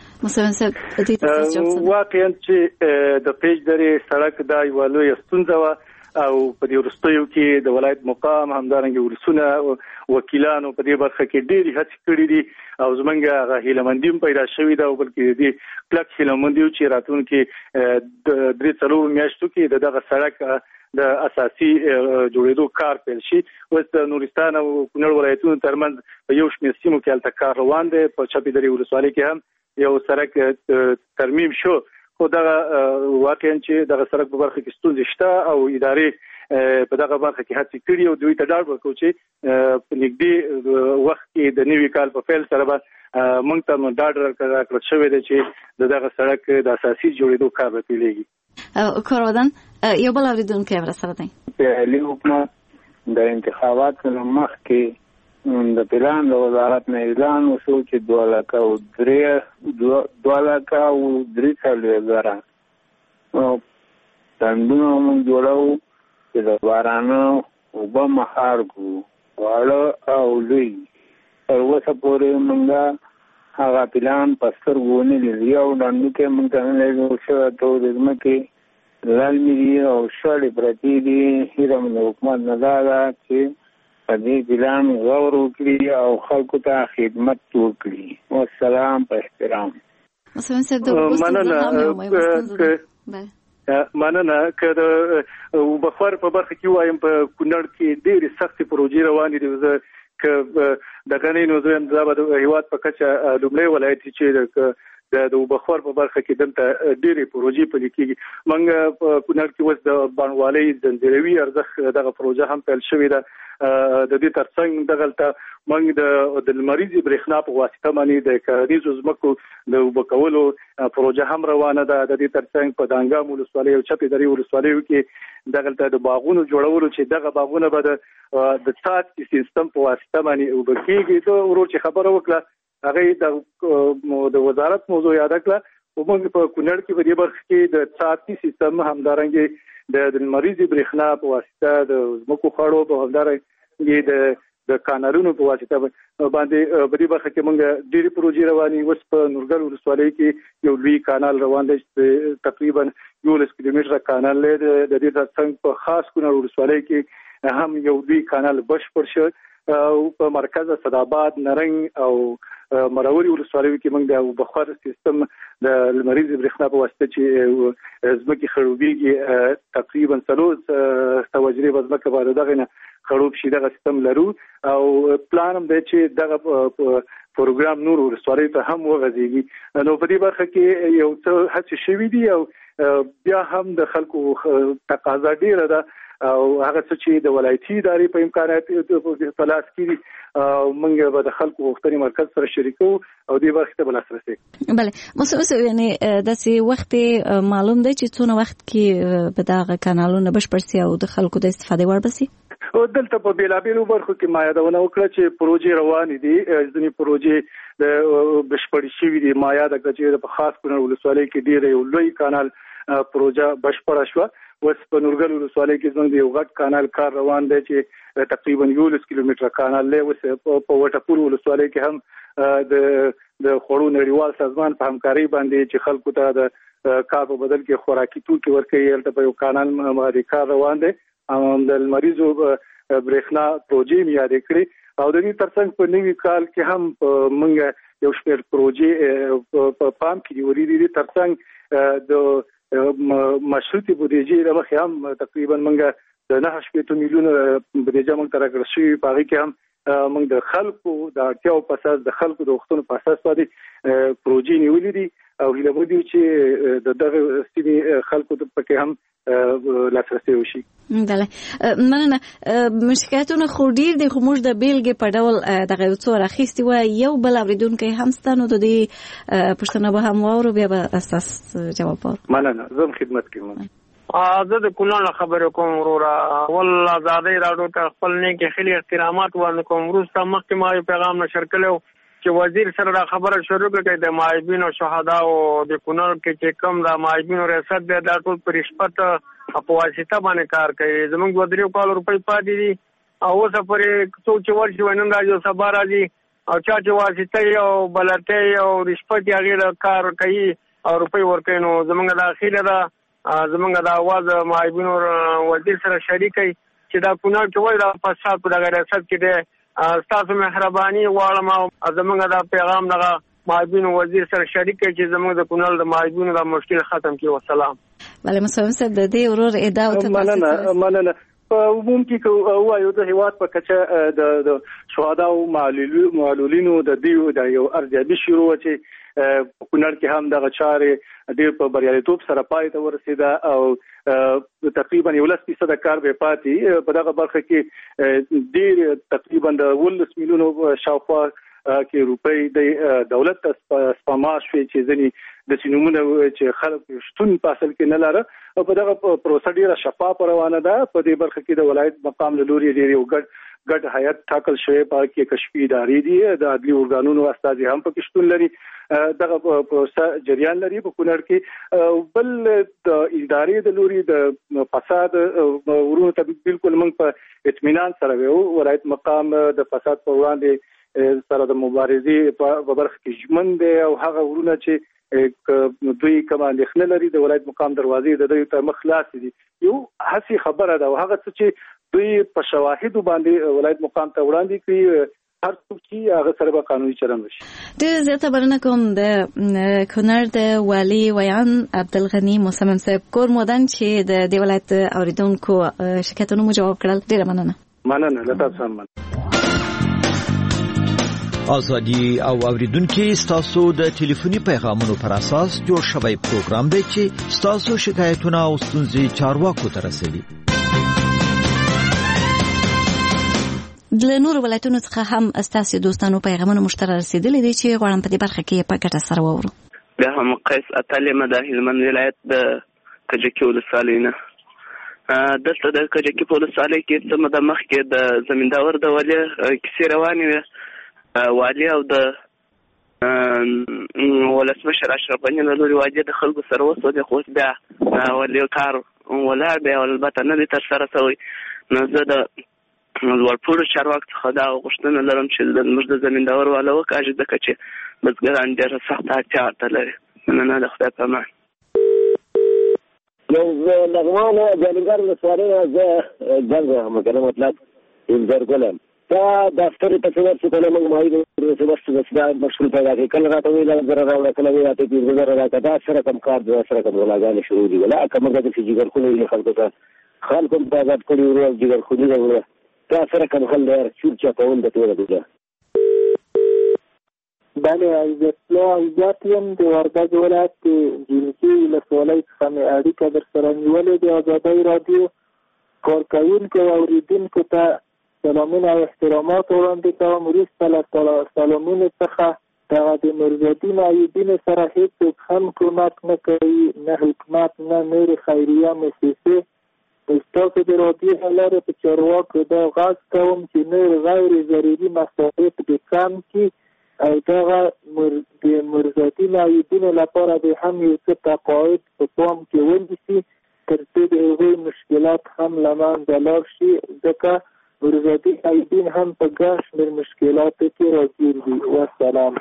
واقعا چې د پیج د سړک دا یو لوی ستونزه وه او په دې وروستیو کې د ولایت مقام همدارنګه ولسونه وکیلانو په دې برخه کې ډېری هڅې کړې دي او زمونږ هیلهمندي پیدا شوې ده او بلکې دې کلک هیلهمندي چې راتلونکي د 3 میاشتو کې دغه سړک د اساسي جوړېدو کار پیل شي. اوس د نورستان او کونړ ولایتونو ترمنځ په یو شمېر سیمو کې هلته کار روان دی. په چپې درې ولسوالۍ کې هم یو سړک ترمیم شو خو دغه واقعا چې دغه سړک په برخه کې ستونزې شته او ادارې په دغه برخه کې هڅې کړي او دوی ته ډاډ ورکوي چې په نږدې وخت کې د نوي کال په پیل سره به موږ ته ډاډ راکړل شوی دی چې دغه سړک د اساسي جوړېدو کار به پیلېږي. کورودن یو بل اوریدونکی ورسره دی. علی حکومت د انتخاباتو مخکې د پلان د وزارت نه اعلان وشو چې 2,3,000 تندونه موږ جوړو چې د بارانه اوبه مهار کړو واړه او لوی. تر اوسه پورې موږ هغه پلان په سترګو ونه لیدلي او ډنډو کې موږ ته نه لیدل شوی. ټول د ځمکې لالمې دي او شړې پرتې دي. هیله مې د حکومت نه دا ده چې په دې پلان غور وکړي او خلکو ته خدمت وکړي. والسلام په احترام. مننه. که د بخار په برخه کې وایم په کونړ کې ډېرې سختې پروژې روانې دي. که د غنۍ نو زه د هیواد په کچه لومړی ولایت چې د بخار په برخه کې دلته ډېرې پروژې پلي کېږي. موږ په کونړ کې اوس د بڼوالۍ زنجیروي ارزښت دغه پروژه هم پیل شوې ده. د دې ترڅنګ دغلته موږ د لمریزې برېښنا په واسطه باندې د کرنیزو ځمکو د اوبه کولو پروژه هم روانه ده. د دې ترڅنګ په دانګام ولسوالۍ او چپې درې ولسوالیو کې دغلته د باغونو جوړولو چې دغه باغونه به د څاڅکي سیستم په واسطه باندې اوبه کېږي. د ورور چې خبره وکړه هغه د وزارت موضوع یاد کړه او موږ په کونړ کې په دې برخه کې د څاڅکي سیستم همدارنګه د لمریزې برېښنا په واسطه د ځمکو خړو په همدارنګه د کانالونو په واسطه باندې په دې برخه کې موږ ډېرې پروژې روانې. اوس په نورګل ولسوالۍ کې یو لوی کانال روان دی چې تقریبا 11 کیلومتره کانال دی. د دې ترڅنګ په خاص کونړ ولسوالۍ کې هم یو لوی کانال بشپړ شو او په مرکز صداباد نرنګ او مراوري ولسوالیو کې موږ د بخار سیستم د لمریزې برېښنا په واسطه چې ځمکې خړوبېږي تقریبا 300 وجرې ځمکه باندې دغه نه خړوب شي. دغه سیستم لرو او پلان هم دی چې دغه پروګرام نور ولسوالیو ته هم وغځېږي. نو په دې برخه کې یو څه هڅې شوي دي او بیا هم د خلکو تقاضا ډېره ده او هغه څه چې د ولایتي ادارې په امکانات په لاس کې موږ به د خلکو غوښتنې مرکز سره شریکو او دې برخې ته به لاسرسی. بله مسؤل یعنی داسې وخت معلوم دی چې څونه وخت کې به دغه کانالونه بشپړ سي او د خلکو د استفادې وړ بسي؟ او دلته په بیلابیلو برخو کې ما یادونه وکړه چې پروژې روانې دي، ځینې پروژې د بشپړې شوې دي. ما یاد کړه چې په خاص کونړ ولسوالۍ کې ډېر یو لوی کانال پروژه بشپړه شوه. اوس په نورګل ولسوالۍ کې زموږ یو غټ کانال کار روان دی چې تقریبا 11 کیلومتره کانال دی. اوس په وټپور ولسوالۍ کې هم د خوړو نړیوال سازمان په همکاري باندې چې خلکو ته د کار په بدل کې خوراکي توکي ورکوي، هلته په یو کانال باندې کار روان دی. د لمریزو برېښنا پروژې مې یادې کړې او د دې ترڅنګ په نوي کال کې هم موږ یو شمېر پروژې په پام کې نیولې دي. ترڅنګ د مشروطې بودیجې د مخې هم تقریبا موږ د 9 میلیون بودیجه موږ ته راکړل شوې. په هغې کې هم موږ د خلکو د اړتیاو په اساس د خلکو د غوښتنو په اساس باندې پروژې نیولې دي او هیله مند یو چې د دغه سیمې خلکو ته پکې هم لاسرسي وشي. بله مننه. شکایتونه خو ډیر دي، خو موږ د بیلګې په ډول دغه یو څو راخیستي وای. یو بل اوریدونکی هم ستنو د دې پوښتنه به هم واورو، بیا به اساس جواب ورکړو. مننه، زه خدمت کوم. زه د کونړ خبرې کوم وروره. ول آزادۍ راډیو ته خپل نیک خیلی احترامات وړاندې کوم. وروسته مخکې ما یو پیغام نشر کړی چې وزیر سره دا خبره شروع کړي د معایبینو شهداو د کونړ کې چې کوم د معایبینو ریاست دی دا ټول په رشوت په واسطه باندې کار کوي. زموږ 2 کال روپۍ پاتې دي او اوس پرې څوک چې ورشي وینم راځي او سبا راځي او چا چې واسطه او بلټۍ او رشوت یې هغې کار کوي او روپۍ ورکوي. نو زموږ د اخیله ده زموږ د اواز معایبینو وزیر سره شریکي چې دا کونړ کې وایي دا فساد په دغه ریاست کې دی. ستاسو مهرباني غواړم او زموږ د پیغام دغه معایبینو وزیر سره شریک کړي چې زموږ د کونړ د معایبینو د مشکل ختم کړي. والسلام. بله مسلم صاحب د دې ورور ادعا او مننه. په عموم کې وایو د هیواد په کچه د شهداو معلولینو د دیو د یو ارزیابي شروع چې په کونړ کې هم دغه چارې ډېر په بریالیتوب سره پای ته ورسېده او تقریبا 11% کار به پاتې. په دغه برخه کې ډېر تقریبا د 19 میلیونو شاوخوا کې روپۍ د دولت ته سپما شوې چې ځینې د سینومونه چې خلک شتون په اصل کې نه لاره او په دغه پروسه ډېره شفاف روانه ده. په دې برخه کې د ولایت مقام له لوري ډېر یو ګډ هیئت ټاکل شوی په کې کشفي ادارې دي، د عدلي ارګانونو استازي هم پکې شتون لري. دغه پروسه جریان لري په کونړ کې. بل د ادارې د لوري د فساد ورونو ته بالکل موږ په اطمینان سره وو. ولایت مقام د فساد په وړاندې سره د مبارزې په برخه کې ژمن دی او هغه ورونه چې دوی کوم اندېښنه لري د ولایت مقام دروازې د دوی ته مخ خلاص دي. یو هسي خبره ده او هغه څه چې دوی په شواهد باندې ولایت مقام ته وړاندې کوي هر څوک چې هغه سره به قانوني چلند وشي. ډېر زیاته بلنه کوم د کونړ د والي ویان عبدالغني مصمم صاحب کور مودن چې د دې ولایت اوریدونکو شکایتونو مو جواب کړل. ډېره مننه. له تاسو هم ازادي او اوریدونکو ستاسو د ټلیفوني پیغامونو پر اساس جوړ شوی پروګرام دی چې ستاسو شکایتونه او ستونزې چارواکو ته رسوي. د نورو ولایتونو څخه هم ستاسو دوستانو پیغامونه مشترک رسیدلي دي چې غواړم په دې برخه کې په ګټه سره وورو. بیا هم قیس اتلې د هلمند ولایت د کجکي ولسوالۍ نه دلته د کجکي په ولسوالۍ کې څه مده مخکې د زمینداور د والي کیسې روانې وې. والي او د ولسمشر اشرف غني له لوري واجب د خلکو سره وسوده خو بیا والي کار ولا بیا البته نه تر سره شوی. نو زه د ورپور چارواک څخه دا غوښتنه لرم چې موږ د زمینداور والا وکاږي ځکه چې بزګران ډېر سخت اړتیا ورته لري. نه د خدای په امان. زه لغمانه جانګر ولسوالۍ زه جنګ مکرم مطلب انځر کولم دا دفتر ته څور څه کله موږ مایو چې بس دا مشغول پیدا کوي. کله راته ویل زره راوړل کله وی راته دې زره راته دا سره کم کار دا سره کم ولاګانې شروع دي ولا کومه د فزیکل خلک خلکو ته خلکو په آزاد کړي ورو جګر خو دې دا سره کم خلک چې کول د ټول دي. بله عزتیم د وردګ ولایت جنسي ولسوالۍ څخه مې اړیکه در سره نیولې د ازادۍ راډیو کارکوونکو او اوریدونکو ته سلامونه او احترامات وړاندې کوم. وروسته له سلامونو څخه دغه د مرزالدین ایوبین سره هیڅوک هم کومک نه کوي، نه حکومت نه نورې خیریه مؤسسې تاسو د راډیو حواله په چارواکو دا غږ کوم چې نور غیر ضروري مصارف د کم کی او دغه د مرزادي معیوبینو لپاره به هم یو څه تقاعد په پام کې ونیسي تر څو د هغوی مشکلات هم له منځه لاړ شي، ځکه مرزادي معیوبین هم په ګڼ شمېر مشکلاتو کې راګیر دي. والسلام.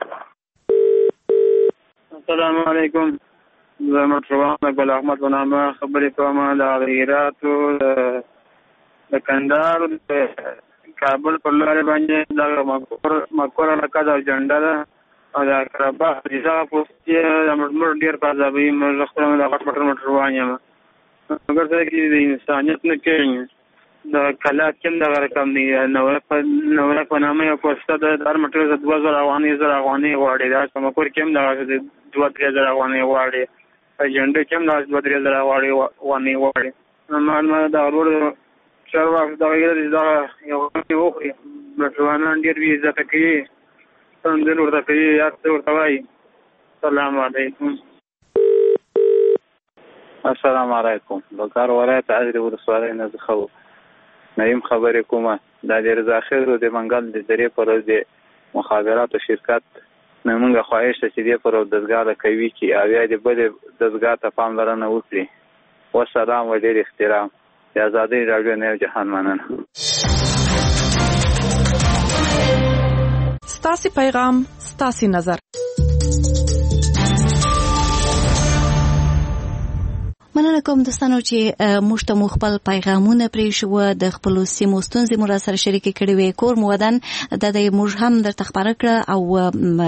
السلام علیکم. زه مطربان اقبال احمد په نامه خبرې کوم د هراتو د کندهار کابل پر لارې باندې د مکور علاقه د جنډه ده او د کرباح دغه پوسټ چې د موږ ډېر په عذابوي موږ خپل د غټ موټروان یم مګر دا کې د انسانیت نه کوي د کلات کې د رقم دی نو په نامه یو پوسټ د هر موټر 2000 افغانۍ غواړي دا سمکور کې د 2-3 افغانۍ غواړي جنډه کې د 2-3 افغانۍ غواړي معلومه دا ورور چارواک دا غیر دا یو وخت موټروانان ډېر وی عزت کوي څنګه ورته کوي یاد ورته وایي. السلام علیکم. السلام علیکم. بکار ولایت عزري ولسوالۍ نه زه نیم خبرې کومه د رضا خیر د منګل د درې پر د مخابراتو شرکت نمونږ خواهش ته چې دې پر دزګاه کوي چې اویا د بل دزګاه ته پاملرنه وکړي. والسلام و ډېر احترام. د آزادۍ راډیو نه جهان مننه. ستاسو پیغام ستاسو نظر. مننه کوم دوستانو چې موږ ته خپل پیغامونه پرې شو د خپل سیمو ستونزې مو را سره شریک کړي وي. کور مو ودان د موږ هم درته خبره کړه او